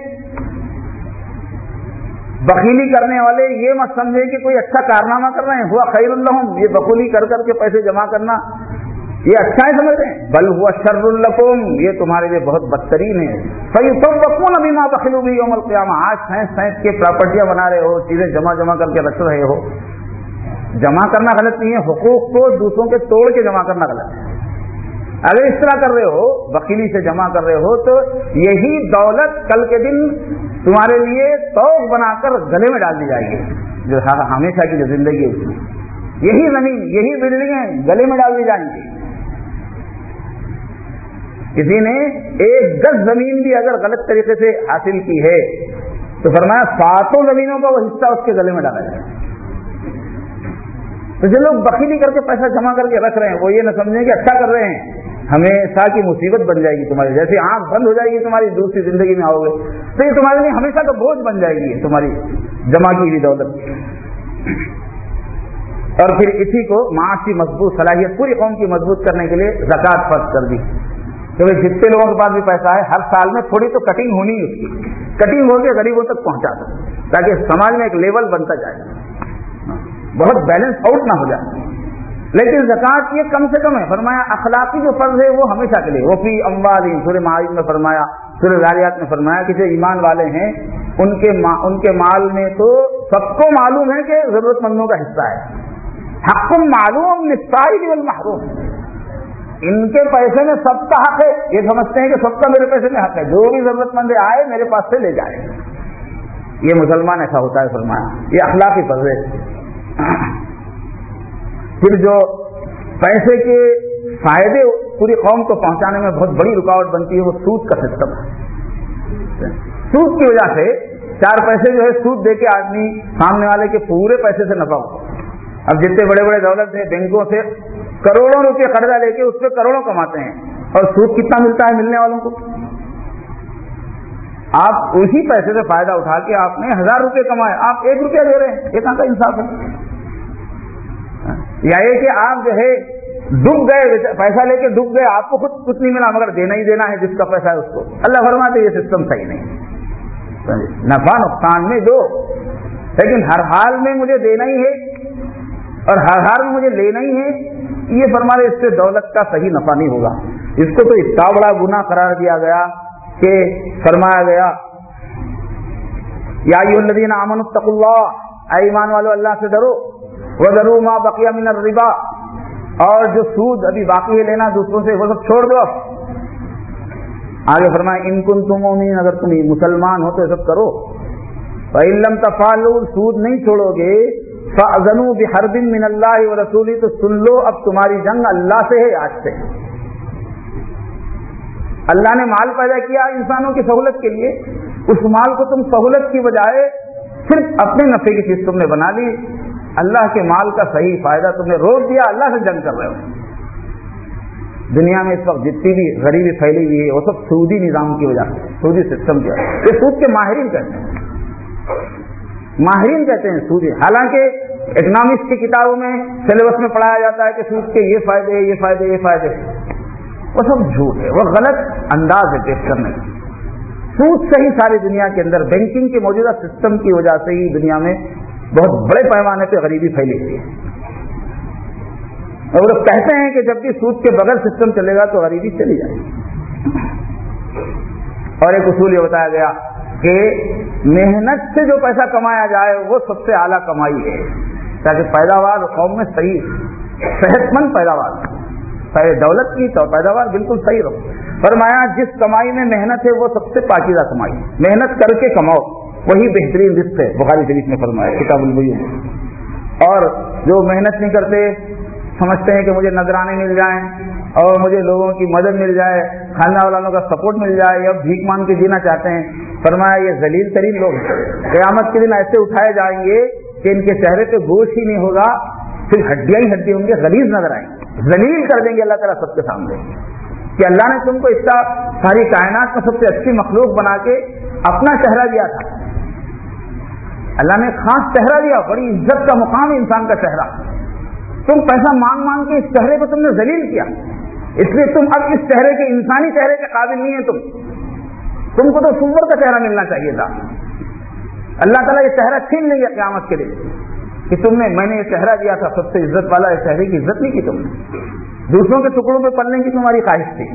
بخیلی کرنے والے یہ مت سمجھے کہ کوئی اچھا کارنامہ کر رہے ہیں. ہوا خیر لهم، یہ بخیلی کر کر کے پیسے جمع کرنا یہ اچھا ہے سمجھ رہے ہیں. بل ہوا شر لکم، یہ تمہارے لیے بہت بدترین ہے. فیطوقون بما بخلوا به یوم القیامہ، آج سائنس سائنس کے پراپرٹیاں بنا رہے ہو، چیزیں جمع جمع کر کے رکھ رہے ہو. جمع کرنا غلط نہیں ہے، حقوق کو دوسروں کے توڑ کے جمع کرنا غلط ہے. اگر اس طرح کر رہے ہو، بخیلی سے جمع کر رہے ہو، تو یہی دولت کل کے دن تمہارے لیے توق بنا کر گلے میں ڈال دی جائے گی. جو ہمیشہ کی جو زندگی ہے یہی زمین یہی بلڈنگیں گلے میں ڈال دی جائیں گی. کسی نے ایک گز زمین بھی اگر غلط طریقے سے حاصل کی ہے تو فرمایا ساتوں زمینوں کا وہ حصہ اس کے گلے میں ڈالا جائے. تو جو لوگ بخیلی کر کے پیسہ جمع کر کے رکھ رہے ہیں وہ یہ نہ سمجھیں کہ اچھا کر رہے ہیں، ہمیشہ کی مصیبت بن جائے گی تمہاری. جیسے آنکھ بند ہو جائے گی تمہاری دوسری زندگی میں آؤ گے تو یہ تمہارے لیے ہمیشہ کا بوجھ بن جائے گی تمہاری جمع کی ہوئی دولت. اور پھر اسی کو معاشی مضبوط صلاحیت پوری قوم کی مضبوط کرنے کے لیے زکوٰۃ فرض کر دی کہ بھائی جتنے لوگوں کے پاس بھی پیسہ ہے ہر سال میں تھوڑی تو کٹنگ ہونی ہے، اس کی کٹنگ ہو کے غریبوں تک پہنچا دو تاکہ سماج میں ایک لیول بنتا جائے، بہت بیلنس آؤٹ نہ ہو جائے. لیکن زکوٰۃ یہ کم سے کم ہے. فرمایا اخلاقی جو فرض ہے وہ ہمیشہ کے لیے. وہ فی اموالہم، سورہ معارج میں فرمایا، سورہ ذاریات میں فرمایا کہ جو ایمان والے ہیں ان کے ما ان کے مال میں تو سب کو معلوم ہے کہ ضرورت مندوں کا حصہ ہے. حق معلوم للسائل والمحروم، ان کے پیسے میں سب کا حق ہے. یہ سمجھتے ہیں کہ سب کا میرے پیسے میں حق ہے، جو بھی ضرورت مند آئے میرے پاس سے لے جائے. یہ مسلمان ایسا ہوتا ہے. فرمایا یہ اخلاقی فرض ہے. پھر جو پیسے کے فائدے پوری قوم کو پہنچانے میں بہت بڑی رکاوٹ بنتی ہے وہ سود کا سسٹم ہے. سود کی وجہ سے چار پیسے جو ہے سود دے کے آدمی سامنے والے کے پورے پیسے سے نفع ہو. اب جتنے بڑے بڑے دولت ہے بینکوں سے کروڑوں روپے قرضہ لے کے اس پہ کروڑوں کماتے ہیں اور سود کتنا ملتا ہے ملنے والوں کو. آپ اسی پیسے سے فائدہ اٹھا کے آپ نے ہزار روپے کمائے، آپ ایک روپیہ دے رہے ہیں، یہ کہاں کا انصاف ہے؟ یا یہ کہ آپ جو ہے ڈوب گئے، پیسہ لے کے ڈوب گئے، آپ کو خود کچھ نہیں ملا مگر دینا ہی دینا ہے جس کا پیسہ ہے اس کو. اللہ فرماتے یہ سسٹم صحیح نہیں. نفع نقصان میں دو لیکن ہر حال میں مجھے دینا ہی ہے اور ہر حال میں مجھے لینا ہی ہے. یہ فرماتے اس سے دولت کا صحیح نفع نہیں ہوگا. اس کو تو اتنا بڑا گناہ قرار دیا گیا کہ فرمایا گیا یا ایھا الذین آمنوا اتقوا اللہ، اے ایمان والو اللہ سے ڈرو، وذروا ما بقی من الربا، اور جو سود ابھی باقی ہے لینا دوسروں سے وہ سب چھوڑ دو. آگے فرمایا ان کنتم مؤمنین، اگر تم مسلمان ہو تو یہ سب کرو. فإن لم تفعلوا، سود نہیں چھوڑو گے، فأذنوا بحرب من اللہ ورسولہ، تو سن لو اب تمہاری جنگ اللہ سے ہے. آج سے اللہ نے مال پیدا کیا انسانوں کی سہولت کے لیے، اس مال کو تم سہولت کی بجائے صرف اپنے نفع کی چیز تم نے بنا لی، اللہ کے مال کا صحیح فائدہ تم نے روک دیا، اللہ سے جنگ کر رہے ہو۔ دنیا میں اس وقت جتنی بھی غریبی پھیلی ہوئی ہے وہ سب سودی نظام کی وجہ سے، سودی سسٹم کی وجہ سے۔ یہ سود کے ماہرین کہتے ہیں، ماہرین کہتے ہیں سودی، حالانکہ اکنامکس کی کتابوں میں سلیبس میں پڑھایا جاتا ہے کہ سود کے یہ فائدے یہ فائدے یہ فائدے، وہ سب جھوٹ ہے، وہ غلط انداز ہے پیش کرنے کا۔ سود سے ہی ساری دنیا کے اندر بینکنگ کے موجودہ سسٹم کی وجہ سے ہی دنیا میں بہت بڑے پیمانے پہ غریبی پھیلی ہوئی ہے، اور وہ کہتے ہیں کہ جب بھی سود کے بغیر سسٹم چلے گا تو غریبی چلی جائے گی۔ اور ایک اصول یہ بتایا گیا کہ محنت سے جو پیسہ کمایا جائے وہ سب سے اعلیٰ کمائی ہے، تاکہ پیداوار قوم میں صحیح صحت مند پیداوار، دولت کی تو پیداوار بالکل صحیح رہو۔ فرمایا جس کمائی میں محنت ہے وہ سب سے پاکیزہ کمائی، محنت کر کے کماؤ وہی بہترین رزق ہے، بخاری شریف میں فرمایا کتاب البیوع۔ اور جو محنت نہیں کرتے، سمجھتے ہیں کہ مجھے نذرانے مل جائیں اور مجھے لوگوں کی مدد مل جائے، خاندان والوں کا سپورٹ مل جائے، یا بھیک مانگ کے جینا چاہتے ہیں، فرمایا یہ ذلیل ترین لوگ ہیں، قیامت کے دن ایسے اٹھائے جائیں گے کہ ان کے چہرے پہ گوشت ہی نہیں ہوگا، صرف ہڈیاں ہی ہڈی ہوں گے، غلیظ نظر آئیں گے، ذلیل کر دیں گے اللہ تعالیٰ سب کے سامنے کہ اللہ نے تم کو اس کا ساری کائنات میں سب سے اچھی مخلوق بنا کے اپنا چہرہ دیا تھا، اللہ نے خاص چہرہ دیا، بڑی عزت کا مقام ہے انسان کا چہرہ، تم پیسہ مانگ مانگ کے اس چہرے کو تم نے ذلیل کیا، اس لیے تم اب اس چہرے کے انسانی چہرے کے قابل نہیں ہے، تم تم کو تو سور کا چہرہ ملنا چاہیے تھا۔ اللہ تعالیٰ یہ چہرہ چھین لیں گے قیامت کے دن کہ تم نے میں نے یہ چہرہ دیا تھا سب سے عزت والا، اس چہرے کی عزت نہیں کی تم نے، دوسروں کے ٹکڑوں پہ پلنے کی تمہاری خواہش تھی۔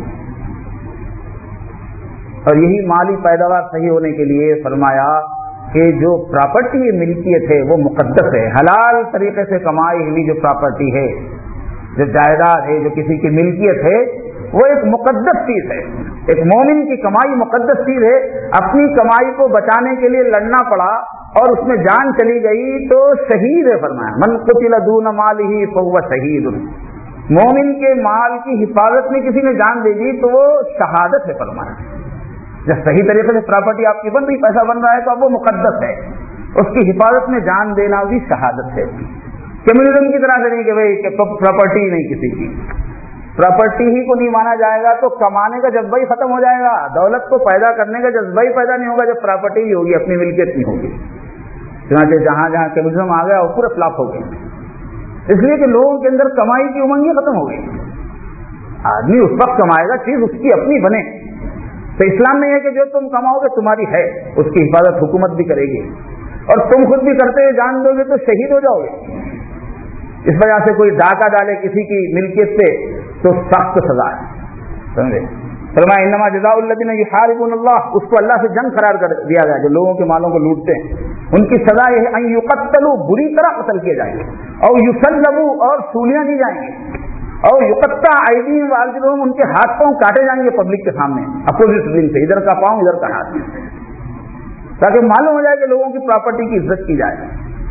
اور یہی مالی پیداوار صحیح ہونے کے لیے فرمایا کہ جو پراپرٹی ملکیت ہے وہ مقدس ہے، حلال طریقے سے کمائی ہوئی جو پراپرٹی ہے، جو جائیداد ہے، جو کسی کی ملکیت ہے، وہ ایک مقدس چیز ہے، ایک مومن کی کمائی مقدس چیز ہے۔ اپنی کمائی کو بچانے کے لیے لڑنا پڑا اور اس میں جان چلی گئی تو شہید ہے، فرمایا من قتل دون مالہ فہو شہید، مومن کے مال کی حفاظت میں کسی نے جان دے دی تو وہ شہادت ہے، فرمایا جب صحیح طریقے سے پراپرٹی آپ کی بن رہی، پیسہ بن رہا ہے تو اب وہ مقدس ہے، اس کی حفاظت میں جان دینا بھی شہادت ہے۔ کمیونزم کی طرح سے نہیں کہ بھائی کہ پراپرٹی نہیں کسی کی، پراپرٹی ہی کو نہیں مانا جائے گا تو کمانے کا جذبہ ہی ختم ہو جائے گا، دولت کو پیدا کرنے کا جذبہ ہی پیدا نہیں ہوگا جب پراپرٹی ہی ہوگی، اپنی ملکیت نہیں ہوگی۔ چنانچہ جہاں جہاں کمیونزم آ گیا وہ پورا فلاپ ہو گیا، اس لیے کہ لوگوں کے اندر کمائی کی امنگ ہی ختم ہو گئی۔ آدمی اس وقت کمائے گا چیز اس کی اپنی بنے، تو اسلام میں ہے کہ جو تم کماؤ گے تمہاری ہے، اس کی حفاظت حکومت بھی کرے گی، اور تم خود بھی کرتے ہوئے جان دو گے تو شہید ہو جاؤ گے۔ اس وجہ سے کوئی ڈاکہ ڈالے کسی کی ملکیت پہ تو سخت سزا ہے، سمجھے؟ فرمایا انما جزاء الذین یحاربون اللہ، اس کو اللہ سے جنگ قرار کر دیا گیا جو لوگوں کے مالوں کو لوٹتے ہیں، ان کی سزا یہ ہے ان یقتلوا، بری طرح قتل کیے جائیں گے، اور یصلبوا، اور سولیاں دی جائیں گی، اور یقطع ایدیہم وارجلہم، ان کے ہاتھ پاؤں کاٹے جائیں گے پبلک کے سامنے، اپوزٹ لنک سے، ادھر کا پاؤں ادھر کا ہاتھ، تاکہ معلوم ہو جائے کہ لوگوں کی پراپرٹی کی عزت کی جائے۔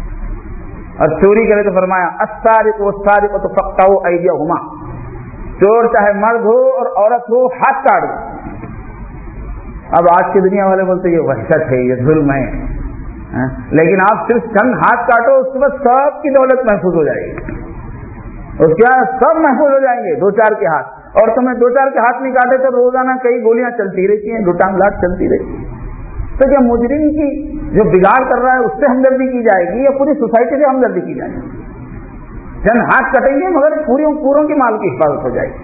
اور چوری کرے تو فرمایا السارق والسارقۃ فاقطعوا ایدیہما، چور چاہے مرد ہو اور عورت ہو ہاتھ کاٹ دو۔ اب آج کی دنیا والے بولتے یہ وحشت ہے، یہ ظلم ہے، لیکن آپ صرف چند ہاتھ کاٹو اس کے بعد سب کی دولت محفوظ ہو جائے گی، اس کے بعد سب محفوظ ہو جائیں گے، دو چار کے ہاتھ، اور تمہیں دو چار کے ہاتھ نہیں کاٹے تو روزانہ کئی گولیاں چلتی رہتی ہیں، لوٹانگ لاٹ چلتی رہتی ہے، تو کیا مجرم کی جو بگاڑ کر رہا ہے اس سے ہمدردی کی جائے گی یا پوری سوسائٹی سے ہمدردی کی جائے گی؟ چند ہاتھ کٹیں گے مگر پوروں پوروں کے مال کی حفاظت ہو جائے گی۔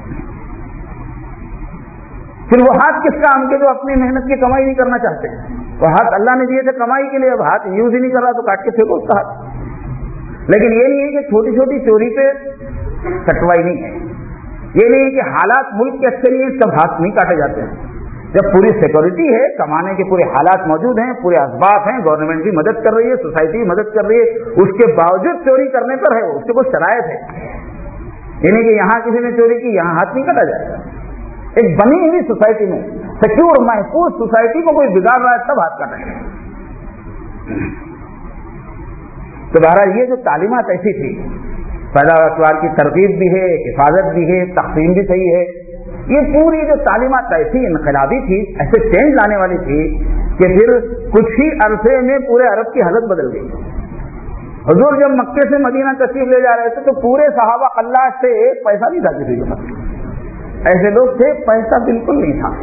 پھر وہ ہاتھ کس کام کے جو اپنی محنت کی کمائی نہیں کرنا چاہتے، وہ ہاتھ اللہ نے دیے تھے کمائی کے لیے، اب ہاتھ یوز ہی نہیں کر رہا تو کاٹ کے پھینکو اس کا ہاتھ۔ لیکن یہ نہیں ہے کہ چھوٹی چھوٹی چوری پہ کٹوائی نہیں ہے، یہ نہیں ہے کہ حالات ملک کے اچھے نہیں ہیں سب ہاتھ نہیں کاٹے جاتے ہیں، جب پوری سیکورٹی ہے، کمانے کے پورے حالات موجود ہیں، پورے اسباب ہیں، گورنمنٹ بھی مدد کر رہی ہے، سوسائٹی بھی مدد کر رہی ہے، اس کے باوجود چوری کرنے پر ہے، اس کے کچھ شرائط ہے، یعنی کہ یہاں کسی نے چوری کی یہاں ہاتھ نہیں کاٹا جائے گا۔ ایک بنی ہوئی سوسائٹی میں، سیکیور محفوظ سوسائٹی کو کوئی بگاڑ رہا ہے تب ہاتھ کاٹیں گے۔ تو بہرحال یہ جو تعلیمات ایسی تھی، پیداوار کی ترغیب بھی ہے، حفاظت بھی ہے، تقسیم بھی صحیح ہے، یہ پوری جو تعلیمات ایسی انقلابی تھی، ایسے چینج لانے والی تھی کہ پھر کچھ ہی عرصے میں پورے عرب کی حالت بدل گئی۔ حضور جب مکے سے مدینہ تشریف لے جا رہے تھے تو پورے صحابہ اللہ سے ایک پیسہ نہیں تھا کسی کے پاس، ایسے لوگ تھے پیسہ بالکل نہیں تھا۔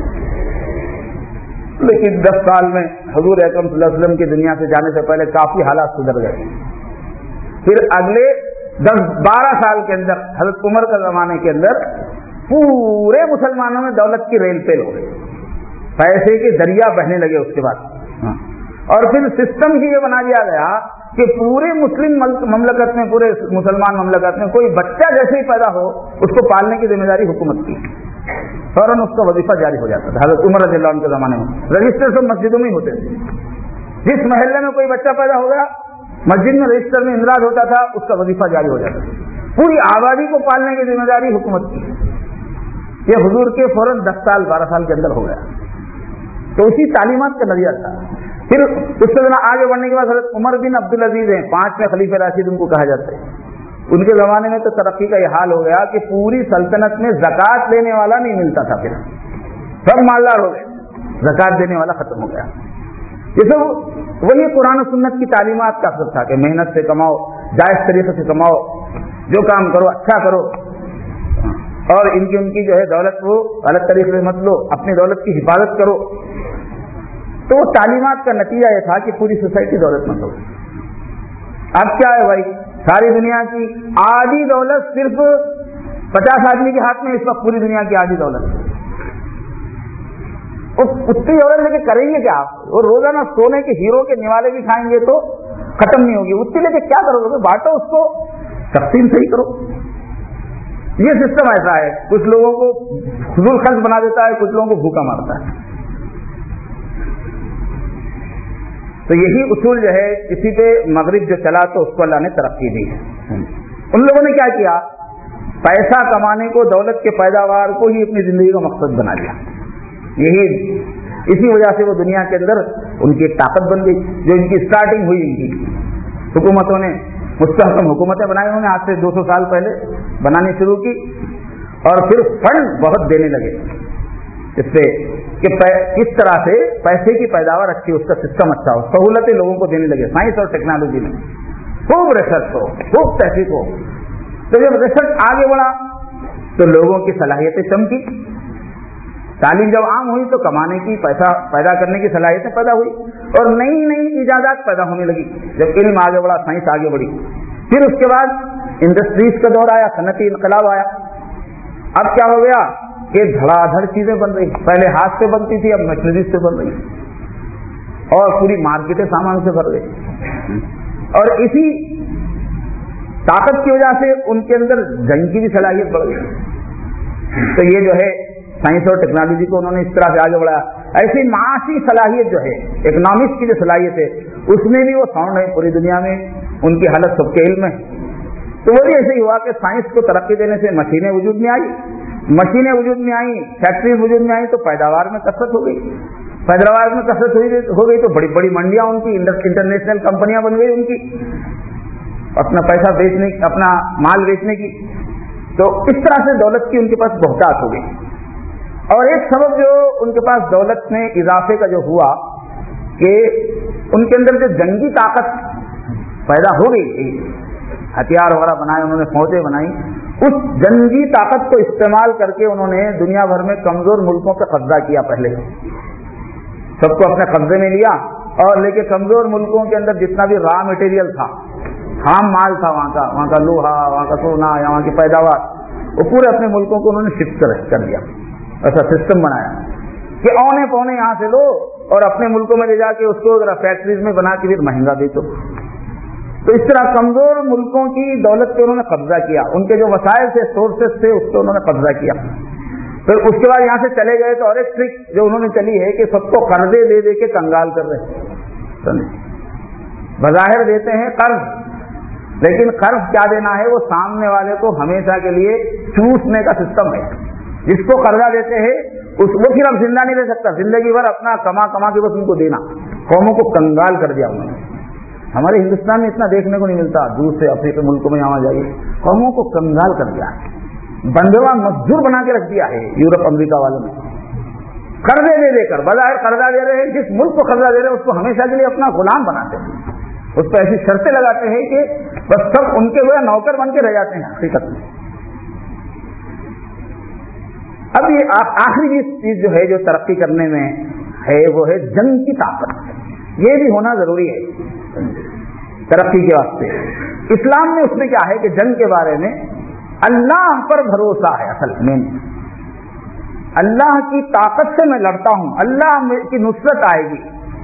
لیکن دس سال میں حضور اکرم صلی اللہ علیہ وسلم کی دنیا سے جانے سے پہلے کافی حالات سدھر گئے۔ پھر اگلے دس بارہ سال کے اندر حضرت عمر کے زمانے کے اندر پورے مسلمانوں میں دولت کی ریل پیل ہو گئی، پیسے کے دریا بہنے لگے۔ اس کے بعد اور پھر سسٹم ہی یہ بنا دیا گیا کہ پورے مسلم مملکت میں، پورے مسلمان مملکت میں کوئی بچہ جیسے ہی پیدا ہو اس کو پالنے کی ذمہ داری حکومت کی، فوراً اس کا وظیفہ جاری ہو جاتا تھا۔ حضرت عمر رضی اللہ عنہ کے زمانے میں رجسٹر سب مسجدوں میں ہی ہوتے تھے، جس محلے میں کوئی بچہ پیدا ہو گیا مسجد میں رجسٹر میں اندراج ہوتا تھا، اس کا وظیفہ جاری ہو جاتا تھا، پوری آبادی کو پالنے کی ذمہ داری حکومت کی۔ یہ حضور کے فوراً دس سال بارہ سال کے اندر ہو گیا، تو اسی تعلیمات کا نظریہ تھا۔ پھر اس سے آگے بڑھنے کے بعد حضرت عمر بن عبدالعزیز ہیں، پانچویں خلیفہ راشد ان کو کہا جاتا ہے۔ ان کے زمانے میں تو ترقی کا یہ حال ہو گیا کہ پوری سلطنت میں زکوٰۃ لینے والا نہیں ملتا تھا، پھر سب مالدار ہو گئے، زکوٰۃ دینے والا ختم ہو گیا۔ یہ سب وہی قرآن و سنت کی تعلیمات کا اثر تھا کہ محنت سے کماؤ، جائز طریقے سے کماؤ، جو کام کرو اچھا کرو، اور ان کی ان کی جو ہے دولت وہ غلط طریقے سے مت لو، اپنی دولت کی حفاظت کرو۔ تو وہ تعلیمات کا نتیجہ یہ تھا کہ پوری سوسائٹی دولت مند ہو گئی۔ اب کیا ہے بھائی، ساری دنیا کی آدھی دولت صرف پچاس آدمی کے ہاتھ میں، اس وقت پوری دنیا کی آدھی دولت، اتنی دولت لے کے کریں گے کیا آپ؟ وہ روزانہ سونے کے ہیرو کے نوالے بھی کھائیں گے تو ختم نہیں ہوگی، اتنی لے کے کیا کرو گے؟ بانٹو اس کو، تقسیم صحیح کرو۔ یہ سسٹم ایسا ہے، کچھ لوگوں کو فضول خرچ بنا دیتا ہے، کچھ لوگوں کو بھوکا مارتا ہے۔ تو یہی اصول جو ہے اسی پہ مغرب جو چلا تو اس کو اللہ نے ترقی دی ہے۔ ان لوگوں نے کیا کیا، پیسہ کمانے کو، دولت کے پیداوار کو ہی اپنی زندگی کا مقصد بنا لیا۔ یہی اسی وجہ سے وہ دنیا کے اندر ان کی ایک طاقت بن گئی۔ جو ان کی اسٹارٹنگ ہوئی، ان کی حکومتوں نے مستحکم حکومتیں بنائی، انہوں نے آج سے دو سو سال پہلے بنانی شروع کی، اور پھر فنڈ بہت دینے لگے اس پہ کہ کس طرح سے پیسے کی پیداوار اچھی، اس کا سسٹم اچھا ہو، سہولتیں لوگوں کو دینے لگے۔ سائنس اور ٹیکنالوجی میں خوب ریسرچ ہو، خوب تحقیق ہو۔ تو جب ریسرچ آگے بڑھا تو لوگوں کی صلاحیتیں چمکی، تعلیم جب عام ہوئی تو کمانے کی، پیسہ پیدا کرنے کی صلاحیتیں پیدا ہوئی، اور نئی نئی ایجادات پیدا ہونے لگی۔ جب علم آگے بڑھا، سائنس آگے بڑھی، پھر اس کے بعد انڈسٹریز کا دور آیا، صنعتی انقلاب آیا۔ اب کیا ہو گیا کہ دھڑا دھڑ چیزیں بن رہی، پہلے ہاتھ سے بنتی تھی، اب مشینریز سے بن رہی، اور پوری مارکیٹیں سامان سے بھر گئی۔ اور اسی طاقت کی وجہ سے ان کے اندر جنگ کی بھی صلاحیت بڑھ گئی۔ تو یہ جو ہے سائنس اور ٹیکنالوجی کو انہوں نے اس طرح سے آگے بڑھایا۔ ایسی معاشی صلاحیت جو ہے، اکنامکس کی جو صلاحیت ہے، اس میں بھی وہ ساؤنڈ ہے، پوری دنیا میں ان کی حالت سب کے علم ہے۔ تو وہ بھی ایسے ہی ہوا کہ سائنس کو ترقی دینے سے مشینیں وجود میں آئی، مشینیں وجود میں آئی، فیکٹریز وجود میں آئی، تو پیداوار میں کثرت ہو گئی، پیداوار میں کثرت ہو گئی تو بڑی بڑی منڈیاں ان کی، انٹرنیشنل کمپنیاں بن گئی ان کی، اپنا پیسہ بیچنے، اپنا مال بیچنے کی۔ تو اس طرح سے دولت کی ان کے پاس بہتات ہو گئی۔ اور ایک سبب جو ان کے پاس دولت میں اضافے کا جو ہوا کہ ان کے اندر جو جنگی طاقت پیدا ہو گئی تھی، ہتھیار وغیرہ بنائے انہوں نے، فوجیں بنائی، اس جنگی طاقت کو استعمال کر کے انہوں نے دنیا بھر میں کمزور ملکوں پہ قبضہ کیا۔ پہلے سب کو اپنے قبضے میں لیا، اور لے کے کمزور ملکوں کے اندر جتنا بھی را مٹیریل تھا، خام مال تھا وہاں کا، وہاں کا لوہا، وہاں کا سونا یا وہاں کی پیداوار، وہ پورے اپنے ملکوں کو انہوں نے شفٹ کر دیا۔ ایسا سسٹم بنایا کہ اونے پونے یہاں سے لو اور اپنے ملکوں میں لے جا کے اس کو ذرا فیکٹریز میں بنا کے پھر مہنگا بیچو۔ تو اس طرح کمزور ملکوں کی دولت پہ انہوں نے قبضہ کیا، ان کے جو وسائل تھے، سورسز تھے، اس پہ انہوں نے قبضہ کیا۔ پھر اس کے بعد یہاں سے چلے گئے تو اور ایک ٹرک جو انہوں نے چلی ہے کہ سب کو قرضے دے دے کے کنگال کر رہے، بظاہر دیتے ہیں قرض، لیکن قرض کیا دینا ہے، وہ سامنے والے کو ہمیشہ کے لیے چوسنے کا سسٹم ہے۔ جس کو قرضہ دیتے ہیں اس وہ پھر اب زندہ نہیں رہ سکتا، زندگی بھر اپنا کما کما کے بس ان کو دینا، قوموں کو کنگال کر دیا انہوں نے۔ ہمارے ہندوستان میں اتنا دیکھنے کو نہیں ملتا، دور سے افریقی ملکوں میں یہاں جائیے، قوموں کو کنگال کر دیا۔ बंधवा मजदूर बना के रख दिया है यूरोप अमेरिका वालों ने, कर्जे दे देकर। बजाय कर्जा दे रहे हैं, जिस मुल्क को कर्जा दे रहे हैं उसको हमेशा के लिए अपना गुलाम बनाते हैं, उस पर ऐसी शर्तें लगाते हैं कि बस सब उनके हुए नौकर बन के रह जाते हैं हकीकत में। अब ये आखिरी चीज जो है जो तरक्की करने में है वो है जंग की ताकत। ये भी होना जरूरी है तरक्की के वास्ते। इस्लाम में उसमें क्या है कि जंग के बारे में अल्लाह पर भरोसा है। असल में अल्लाह की ताकत से मैं लड़ता हूं, अल्लाह की नुसरत आएगी।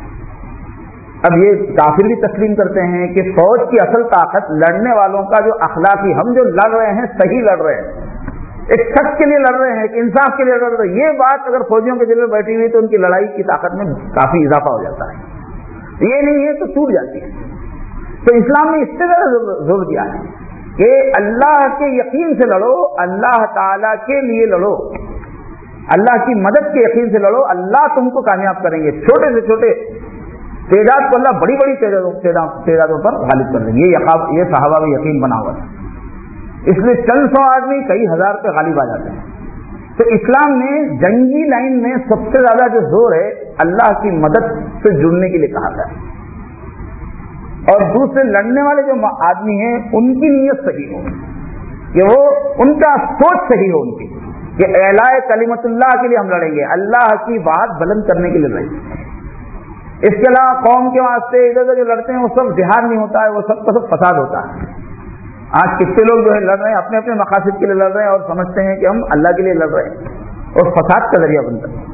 अब ये काफिर भी तस्लीम करते हैं कि फौज की असल ताकत लड़ने वालों का जो अखलाकी, हम जो लड़ रहे हैं सही लड़ रहे हैं, एक सच के लिए लड़ रहे हैं, एक इंसाफ के लिए लड़ रहे हैं, ये बात अगर फौजियों के दिल में बैठी हुई तो उनकी लड़ाई की ताकत में काफी इजाफा हो जाता है। ये नहीं है तो टूट जाती है। तो इस्लाम ने इससे ज्यादा जोर दिया है कि अल्लाह के यकीन से लड़ो, अल्लाह ताला के लिए लड़ो, अल्लाह की मदद के यकीन से लड़ो, अल्लाह तुमको कामयाब करेंगे। छोटे से छोटे तेजाब को अल्लाह बड़ी बड़ी तेजाबों पर गालिब कर देंगे। ये ये सहाबा में यकीन बना हुआ है, इसलिए चंद सौ आदमी कई हजार पे गालिब आ जाते हैं। तो इस्लाम ने जंगी लाइन में सबसे ज्यादा जो जोर है अल्लाह की मदद से जुड़ने के लिए कहा गया, और दूसरे लड़ने वाले जो आदमी हैं उनकी नीयत सही हो, कि वो उनका सोच सही हो उनकी, कि एलाए कलिमतुल्लाह के लिए हम लड़ेंगे, अल्लाह की बात बुलंद करने के लिए लड़ेंगे। इसके अलावा कौम के वास्ते इधर उधर जो लड़ते हैं वो सब जिहाद नहीं होता है, वो सब का सब फसाद होता है। आज कितने लोग जो है लड़ रहे हैं अपने अपने मकासद के लिए लड़ रहे हैं और समझते हैं कि हम अल्लाह के लिए लड़ रहे हैं, और फसाद का जरिया बनता है।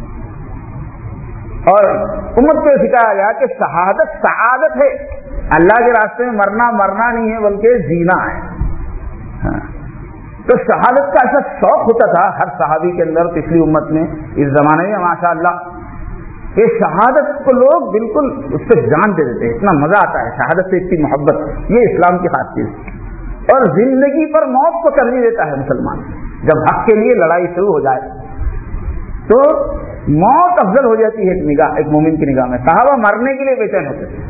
और उम्मत को सिखाया गया कि शहादत सआदत है, अल्लाह के रास्ते में मरना मरना नहीं है बल्कि जीना है। हाँ। तो शहादत का ऐसा शौक होता था हर सहाबी के अंदर पिछली उम्मत में, इस जमाने में माशाअल्लाह ये शहादत को लोग बिल्कुल उस पर जान दे देते हैं, इतना मजा आता है शहादत से, इतनी मोहब्बत, ये इस्लाम की खास चीज। और जिंदगी पर मौत को तरजीह देता है मुसलमान। जब हक के लिए लड़ाई शुरू हो जाए तो मौत अफजल हो जाती है एक निगाह, एक मोमिन की निगाह में। सहाबा मरने के लिए बेचैन होते थे।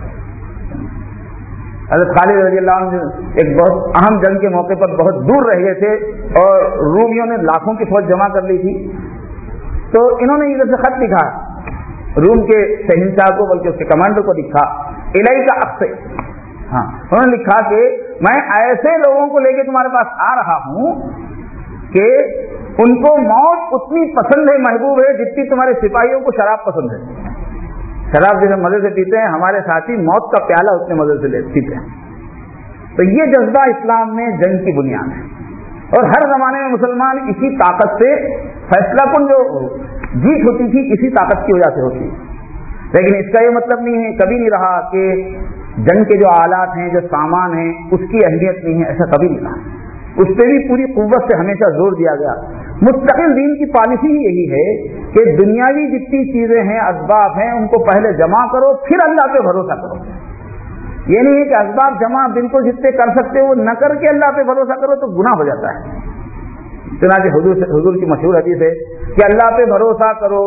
हज़रत खालिद रज़ी अल्लाह अन्हु एक बहुत अहम जंग के मौके पर बहुत दूर रह गए थे और रूमियों ने लाखों की फौज जमा कर ली थी, तो इन्होंने इधर से खत लिखा रूम के शहंशाह को, बल्कि उसके कमांडर को लिखा, इलाई का अक्से, हाँ उन्होंने लिखा कि मैं ऐसे लोगों को लेकर तुम्हारे पास आ रहा हूं कि उनको मौत उतनी पसंद है, महबूब है, जितनी तुम्हारे सिपाहियों को शराब पसंद है। शराब जैसे मजे से पीते हैं, हमारे साथी मौत का प्याला उतने मजे से पीते हैं। तो ये जज्बा इस्लाम में जंग की बुनियाद है, और हर जमाने में मुसलमान इसी ताकत से फैसला कुन जो जीत होती थी इसी ताकत की वजह से होती। लेकिन इसका ये मतलब नहीं है, कभी नहीं रहा कि जंग के जो आलात हैं, जो सामान हैं, उसकी अहमियत नहीं है, ऐसा कभी नहीं रहा। उस पर भी पूरी कुव्वत से हमेशा जोर दिया गया। मुस्तकिल दीन की पॉलिसी ही यही है कि दुनियावी जितनी चीजें हैं, असबाब हैं, उनको पहले जमा करो, फिर अल्लाह पे भरोसा करो। ये नहीं है कि असबाब जमा बिल्कुल जितने कर सकते हो न करके अल्लाह पे भरोसा करो तो गुनाह हो जाता है। चुनांचे हुजूर हुजूर की मशहूर हदीस है कि अल्लाह पे भरोसा करो।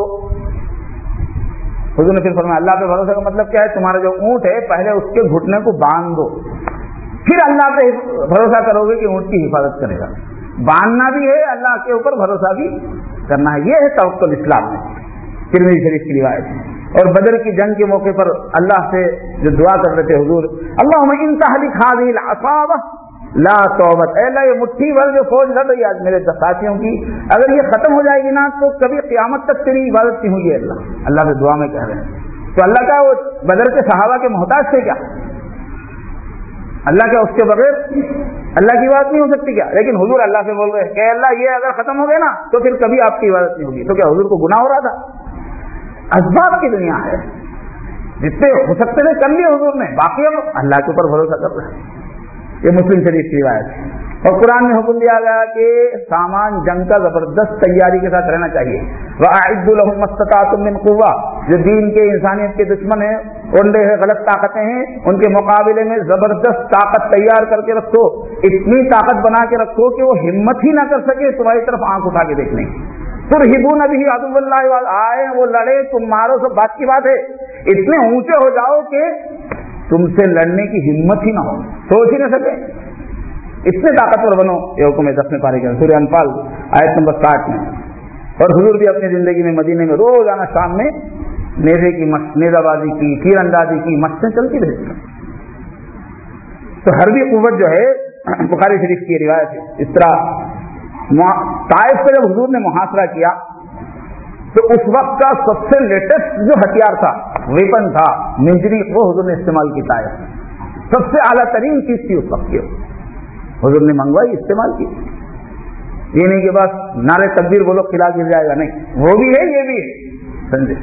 हुजूर ने फिर फरमाया अल्लाह पे भरोसा का मतलब क्या है? तुम्हारा जो ऊंट है पहले उसके घुटने को बांध दो, फिर अल्लाह पे भरोसा करोगे कि ऊंट की हिफाजत करेगा। बांधना भी है, अल्लाह के ऊपर भरोसा भी करना है। ये है तवक्कुल इस्लाम में, तिरमिज़ी शरीफ की रिवायत है। और बदर की जंग के मौके पर अल्लाह से जो दुआ कर रहे थे हुजूर, अल्लाहुम्मा इन तहलिक हाज़िहिल असाबा ला तौबत, अल्लाह ये मुट्ठी भर जो फौज लड़ रही है आज मेरे साथियों की, अगर ये खत्म हो जाएगी ना तो कभी क़यामत तक तेरी इबादत नहीं हुई है। अल्लाह अल्लाह से दुआ में कह रहे हैं। तो अल्लाह का वो बदर के सहाबा के मोहताज थे क्या? अल्लाह क्या उसके बगैर अल्लाह की बात नहीं हो सकती क्या? लेकिन हुजूर अल्लाह से बोल रहे हैं कि अल्लाह ये अगर खत्म हो गए ना तो फिर कभी आपकी इबादत नहीं होगी। तो क्या हुजूर को गुनाह हो रहा था? असबाब की दुनिया है, जितने हो सकते थे कर लिए हुजूर ने, बाकी अब अल्लाह के ऊपर भरोसा कर रहे हैं। ये मुस्लिम शरीफ की रिवायत है। और कुरान में हुक्म दिया गया कि सामान जंग का जबरदस्त तैयारी के साथ रहना चाहिए। वअइद्दु लहुम मस्तताअतुम मिन कुव्वा, जो दीन के इंसानियत के दुश्मन है, ओंडे है, गलत ताकतें हैं, उनके मुकाबले में जबरदस्त ताकत तैयार करके रखो। इतनी ताकत बना के रखो कि वो हिम्मत ही ना कर सके तुम्हारी तरफ आंख उठा के देखने की। तुरहिबून बिही अदुव्वल्लाहि, आए वो लड़े तुम मारो, सब बात की बात है। इतने ऊंचे हो जाओ कि तुमसे लड़ने की हिम्मत ही ना हो, सोच ही ना सके। इतने ताकतवर बनो, ये हुक्म है दसवें पारे के सूरह अनफाल आयत नंबर साठ में। और हुजूर भी अपनी जिंदगी में मदीने में रोजाना शाम में नेज़े की मस्त, नेज़ाबाजी की, तीर अंदाजी की मस्तें चलती रहती। तो हरबी कुव्वत जो है, बुखारी शरीफ की रिवायत है, इस तरह ताइफ पे जब हुजूर ने मुहासरा किया तो उस वक्त का सबसे लेटेस्ट जो हथियार था, वेपन था, मिंजरी, वो हुजूर ने इस्तेमाल की ताइफ में। सबसे आला तरीन चीज थी उस वक्त की, हुजूर ने मंगवाई, इस्तेमाल की। ये नहीं कि बस नारे तकबीर बोलो खिला गिर जाएगा, नहीं, वो भी है, ये भी है, समझे।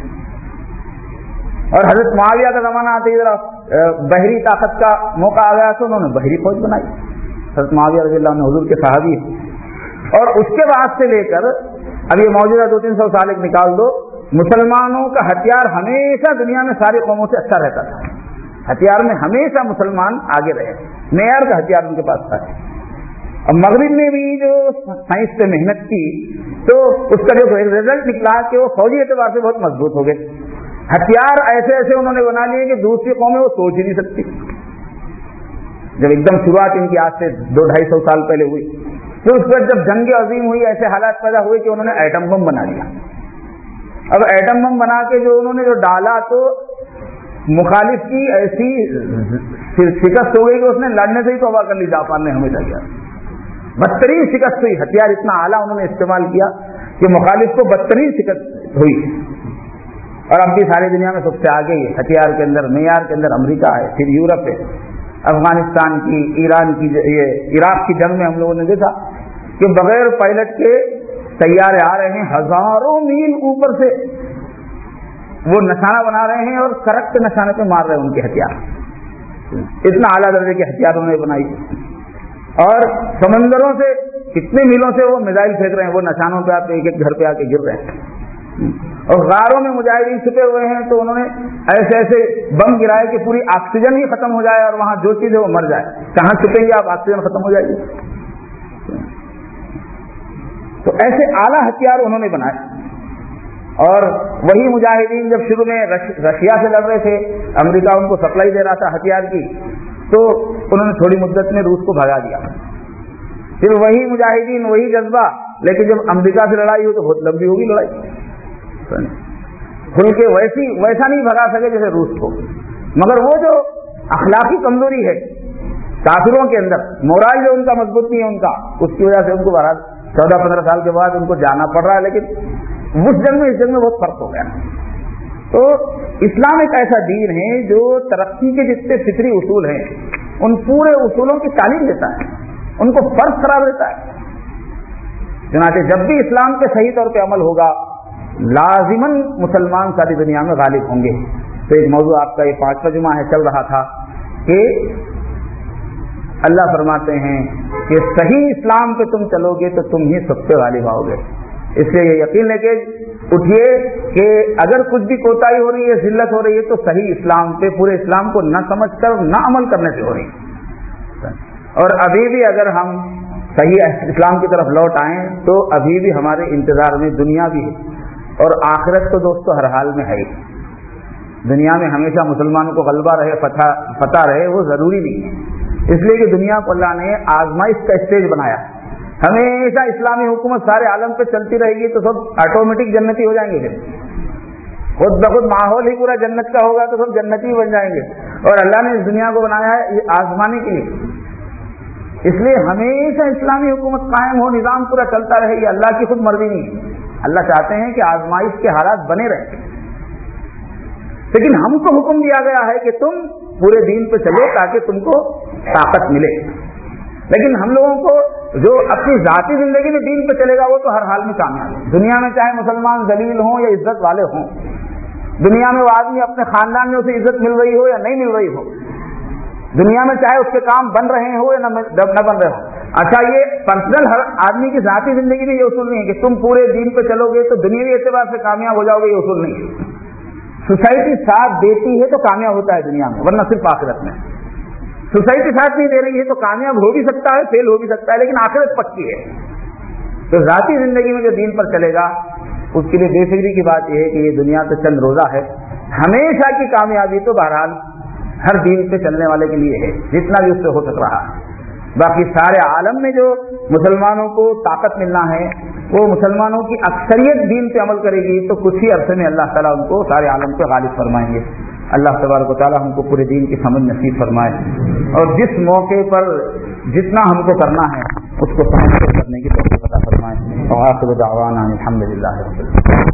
और हजरत मुआविया का जमाना आते ही जरा बहरी ताकत का मौका आ गया तो उन्होंने बहरी फौज बनाई। हजरत मुआविया रज़ियल्लाहु अन्हु हुजूर के सहाबी है। और उसके बाद से लेकर अब ये मौजूदा दो तीन सौ साल एक निकाल दो, मुसलमानों का हथियार हमेशा दुनिया में सारी कौमों से अच्छा रहता था। हथियार में हमेशा मुसलमान आगे रहे, मेयार का हथियार उनके पास था। अब मगरिब ने भी जो साइंस पे मेहनत की तो उसका जो रिजल्ट निकला कि वो फौजी एतबार से बहुत मजबूत हो गए। हथियार ऐसे ऐसे उन्होंने बना लिए कि दूसरी कौमें वो सोच ही नहीं सकती। जब एकदम शुरुआत इनकी आज से दो ढाई सौ साल पहले हुई, तो उस पर जब जंग अजीम हुई, ऐसे हालात पैदा हुए कि उन्होंने एटम बम बना लिया। अब एटम बम बना के जो उन्होंने जो डाला तो मुखालिफ की ऐसी शिकस्त हो गई कि उसने लड़ने से ही तौबा कर ली, जापान ने हमेशा किया। बदतरीन शिकस्त हुई, हथियार इतना आला उन्होंने इस्तेमाल किया कि मुखालिफ को बदतरीन शिकस्त हुई। और अब भी सारी दुनिया में सबसे आगे ही हथियार के अंदर, मेयार के अंदर अमेरिका है, फिर यूरोप है। अफगानिस्तान की, ईरान की, ये इराक की जंग में हम लोगों ने देखा कि बगैर पायलट के तैयारे आ रहे हैं, हजारों मील ऊपर से वो निशाना बना रहे हैं और करेक्ट निशाने पे मार रहे हैं उनके हथियार। इतना आला दर्जे के हथियार उन्होंने बनाई। और समंदरों से कितने मीलों से वो मिसाइल फेंक रहे हैं, वो निशानों पे आके एक एक घर पे आके गिर रहे हैं। और गारों में मुजाहिदीन छुपे हुए हैं तो उन्होंने ऐसे ऐसे बम गिराए कि पूरी ऑक्सीजन ही खत्म हो जाए और वहां जो चीज है वो मर जाए। कहां छुपेंगे आप, ऑक्सीजन खत्म हो जाएगी। तो ऐसे आला हथियार उन्होंने बनाए। और वही मुजाहिदीन जब शुरू में रश, रशिया से लड़ रहे थे, अमेरिका उनको सप्लाई दे रहा था हथियार की, तो उन्होंने थोड़ी मुद्दत में रूस को भगा दिया। फिर वही मुजाहिदीन, वही जज्बा, लेकिन जब अमेरिका से लड़ाई हो तो बहुत लंबी होगी लड़ाई, खुल के वैसी वैसा नहीं भगा सके जैसे रूस को। मगर वो जो अखलाकी कमजोरी है काफिरों के अंदर, मोराल जो उनका मजबूत नहीं है उनका, उसकी वजह से उनको बहरहाल चौदह पंद्रह साल के बाद उनको जाना पड़ रहा है। लेकिन उस जंग में इस जंग में बहुत फर्क हो गया। तो इस्लाम एक ऐसा दीन है जो तरक्की के जितने फितरी उसूल हैं उन पूरे उसूलों की तालीम देता है, उनको फर्ज करार देता है। चुनांचे जब भी इस्लाम के सही तौर पे अमल होगा, लाजिमन मुसलमान सारी दुनिया में गालिब होंगे। तो एक मौजू आपका ये पांचवा जुमा है चल रहा था कि अल्लाह फरमाते हैं कि सही इस्लाम पे तुम चलोगे तो तुम ही सबसे गालिब आओगे। इसलिए ये यकीन लेके उठिए कि अगर कुछ भी कोताही हो रही है, जिल्लत हो रही है, तो सही इस्लाम पे, पूरे इस्लाम को न समझ कर न अमल करने से हो रही है। और अभी भी अगर हम सही इस्लाम की तरफ लौट आए तो अभी भी हमारे इंतजार में दुनिया भी है और आखिरत तो दोस्तों हर हाल में है। दुनिया में हमेशा मुसलमानों को गलबा रहे, फतह फतह रहे, वो जरूरी नहीं है। इसलिए कि दुनिया को अल्लाह ने आजमाइश का स्टेज बनाया। हमेशा इस्लामी हुकूमत सारे आलम पे चलती रहेगी तो सब ऑटोमेटिक जन्नती हो जाएंगे। फिर खुद ब खुद माहौल ही पूरा जन्नत का होगा तो सब जन्नती बन जाएंगे। और अल्लाह ने इस दुनिया को बनाया है ये आजमाने के लिए। इसलिए हमेशा इस्लामी हुकूमत कायम हो, निजाम पूरा चलता रहे, ये अल्लाह की खुद मर्जी नहीं है। अल्लाह चाहते हैं कि आजमाइश के हालात बने रहे। लेकिन हमको हुक्म दिया गया है कि तुम पूरे दीन पे चलो ताकि तुमको ताकत मिले। लेकिन हम लोगों को जो अपनी जाती जिंदगी में दीन पे चलेगा वो तो हर हाल में कामयाब है। दुनिया में चाहे मुसलमान जलील हों या इज्जत वाले हों, दुनिया में वो आदमी अपने खानदान में उसे इज्जत मिल रही हो या नहीं मिल रही हो, दुनिया में चाहे उसके काम बन रहे हो या न बन रहे हो। अच्छा, ये पर्सनल हर आदमी की जाती जिंदगी में ये उसूल नहीं है कि तुम पूरे दीन पे चलोगे तो दुनियावी एतबार से कामयाब हो जाओगे, ये उसूल नहीं है। सोसाइटी साथ देती है तो कामयाब होता है दुनिया में, वरना सिर्फ आखिरत में। सोसाइटी साथ नहीं दे रही है तो कामयाब हो भी सकता है, फेल हो भी सकता है, लेकिन आखिरत पक्की है। तो जाती जिंदगी में जो दीन पर चलेगा उसके लिए बेफिक्री की बात यह है कि ये दुनिया तो चंद रोजा है। हमेशा की कामयाबी तो बहरहाल हर दीन पे चलने वाले के लिए है, जितना भी उससे हो सक रहा है। باقی سارے عالم میں جو مسلمانوں کو طاقت ملنا ہے وہ مسلمانوں کی اکثریت دین پہ عمل کرے گی تو کچھ ہی عرصے میں اللہ تعالیٰ ان کو سارے عالم پہ غالب فرمائیں گے. اللہ تبارک و تعالیٰ ہم کو پورے دین کی سمجھ نصیب فرمائے اور جس موقع پر جتنا ہم کو کرنا ہے اس کو سمجھ کر کرنے کی توفیق عطا فرمائے. اور آخر دعوانا الحمد للہ رب العالمین.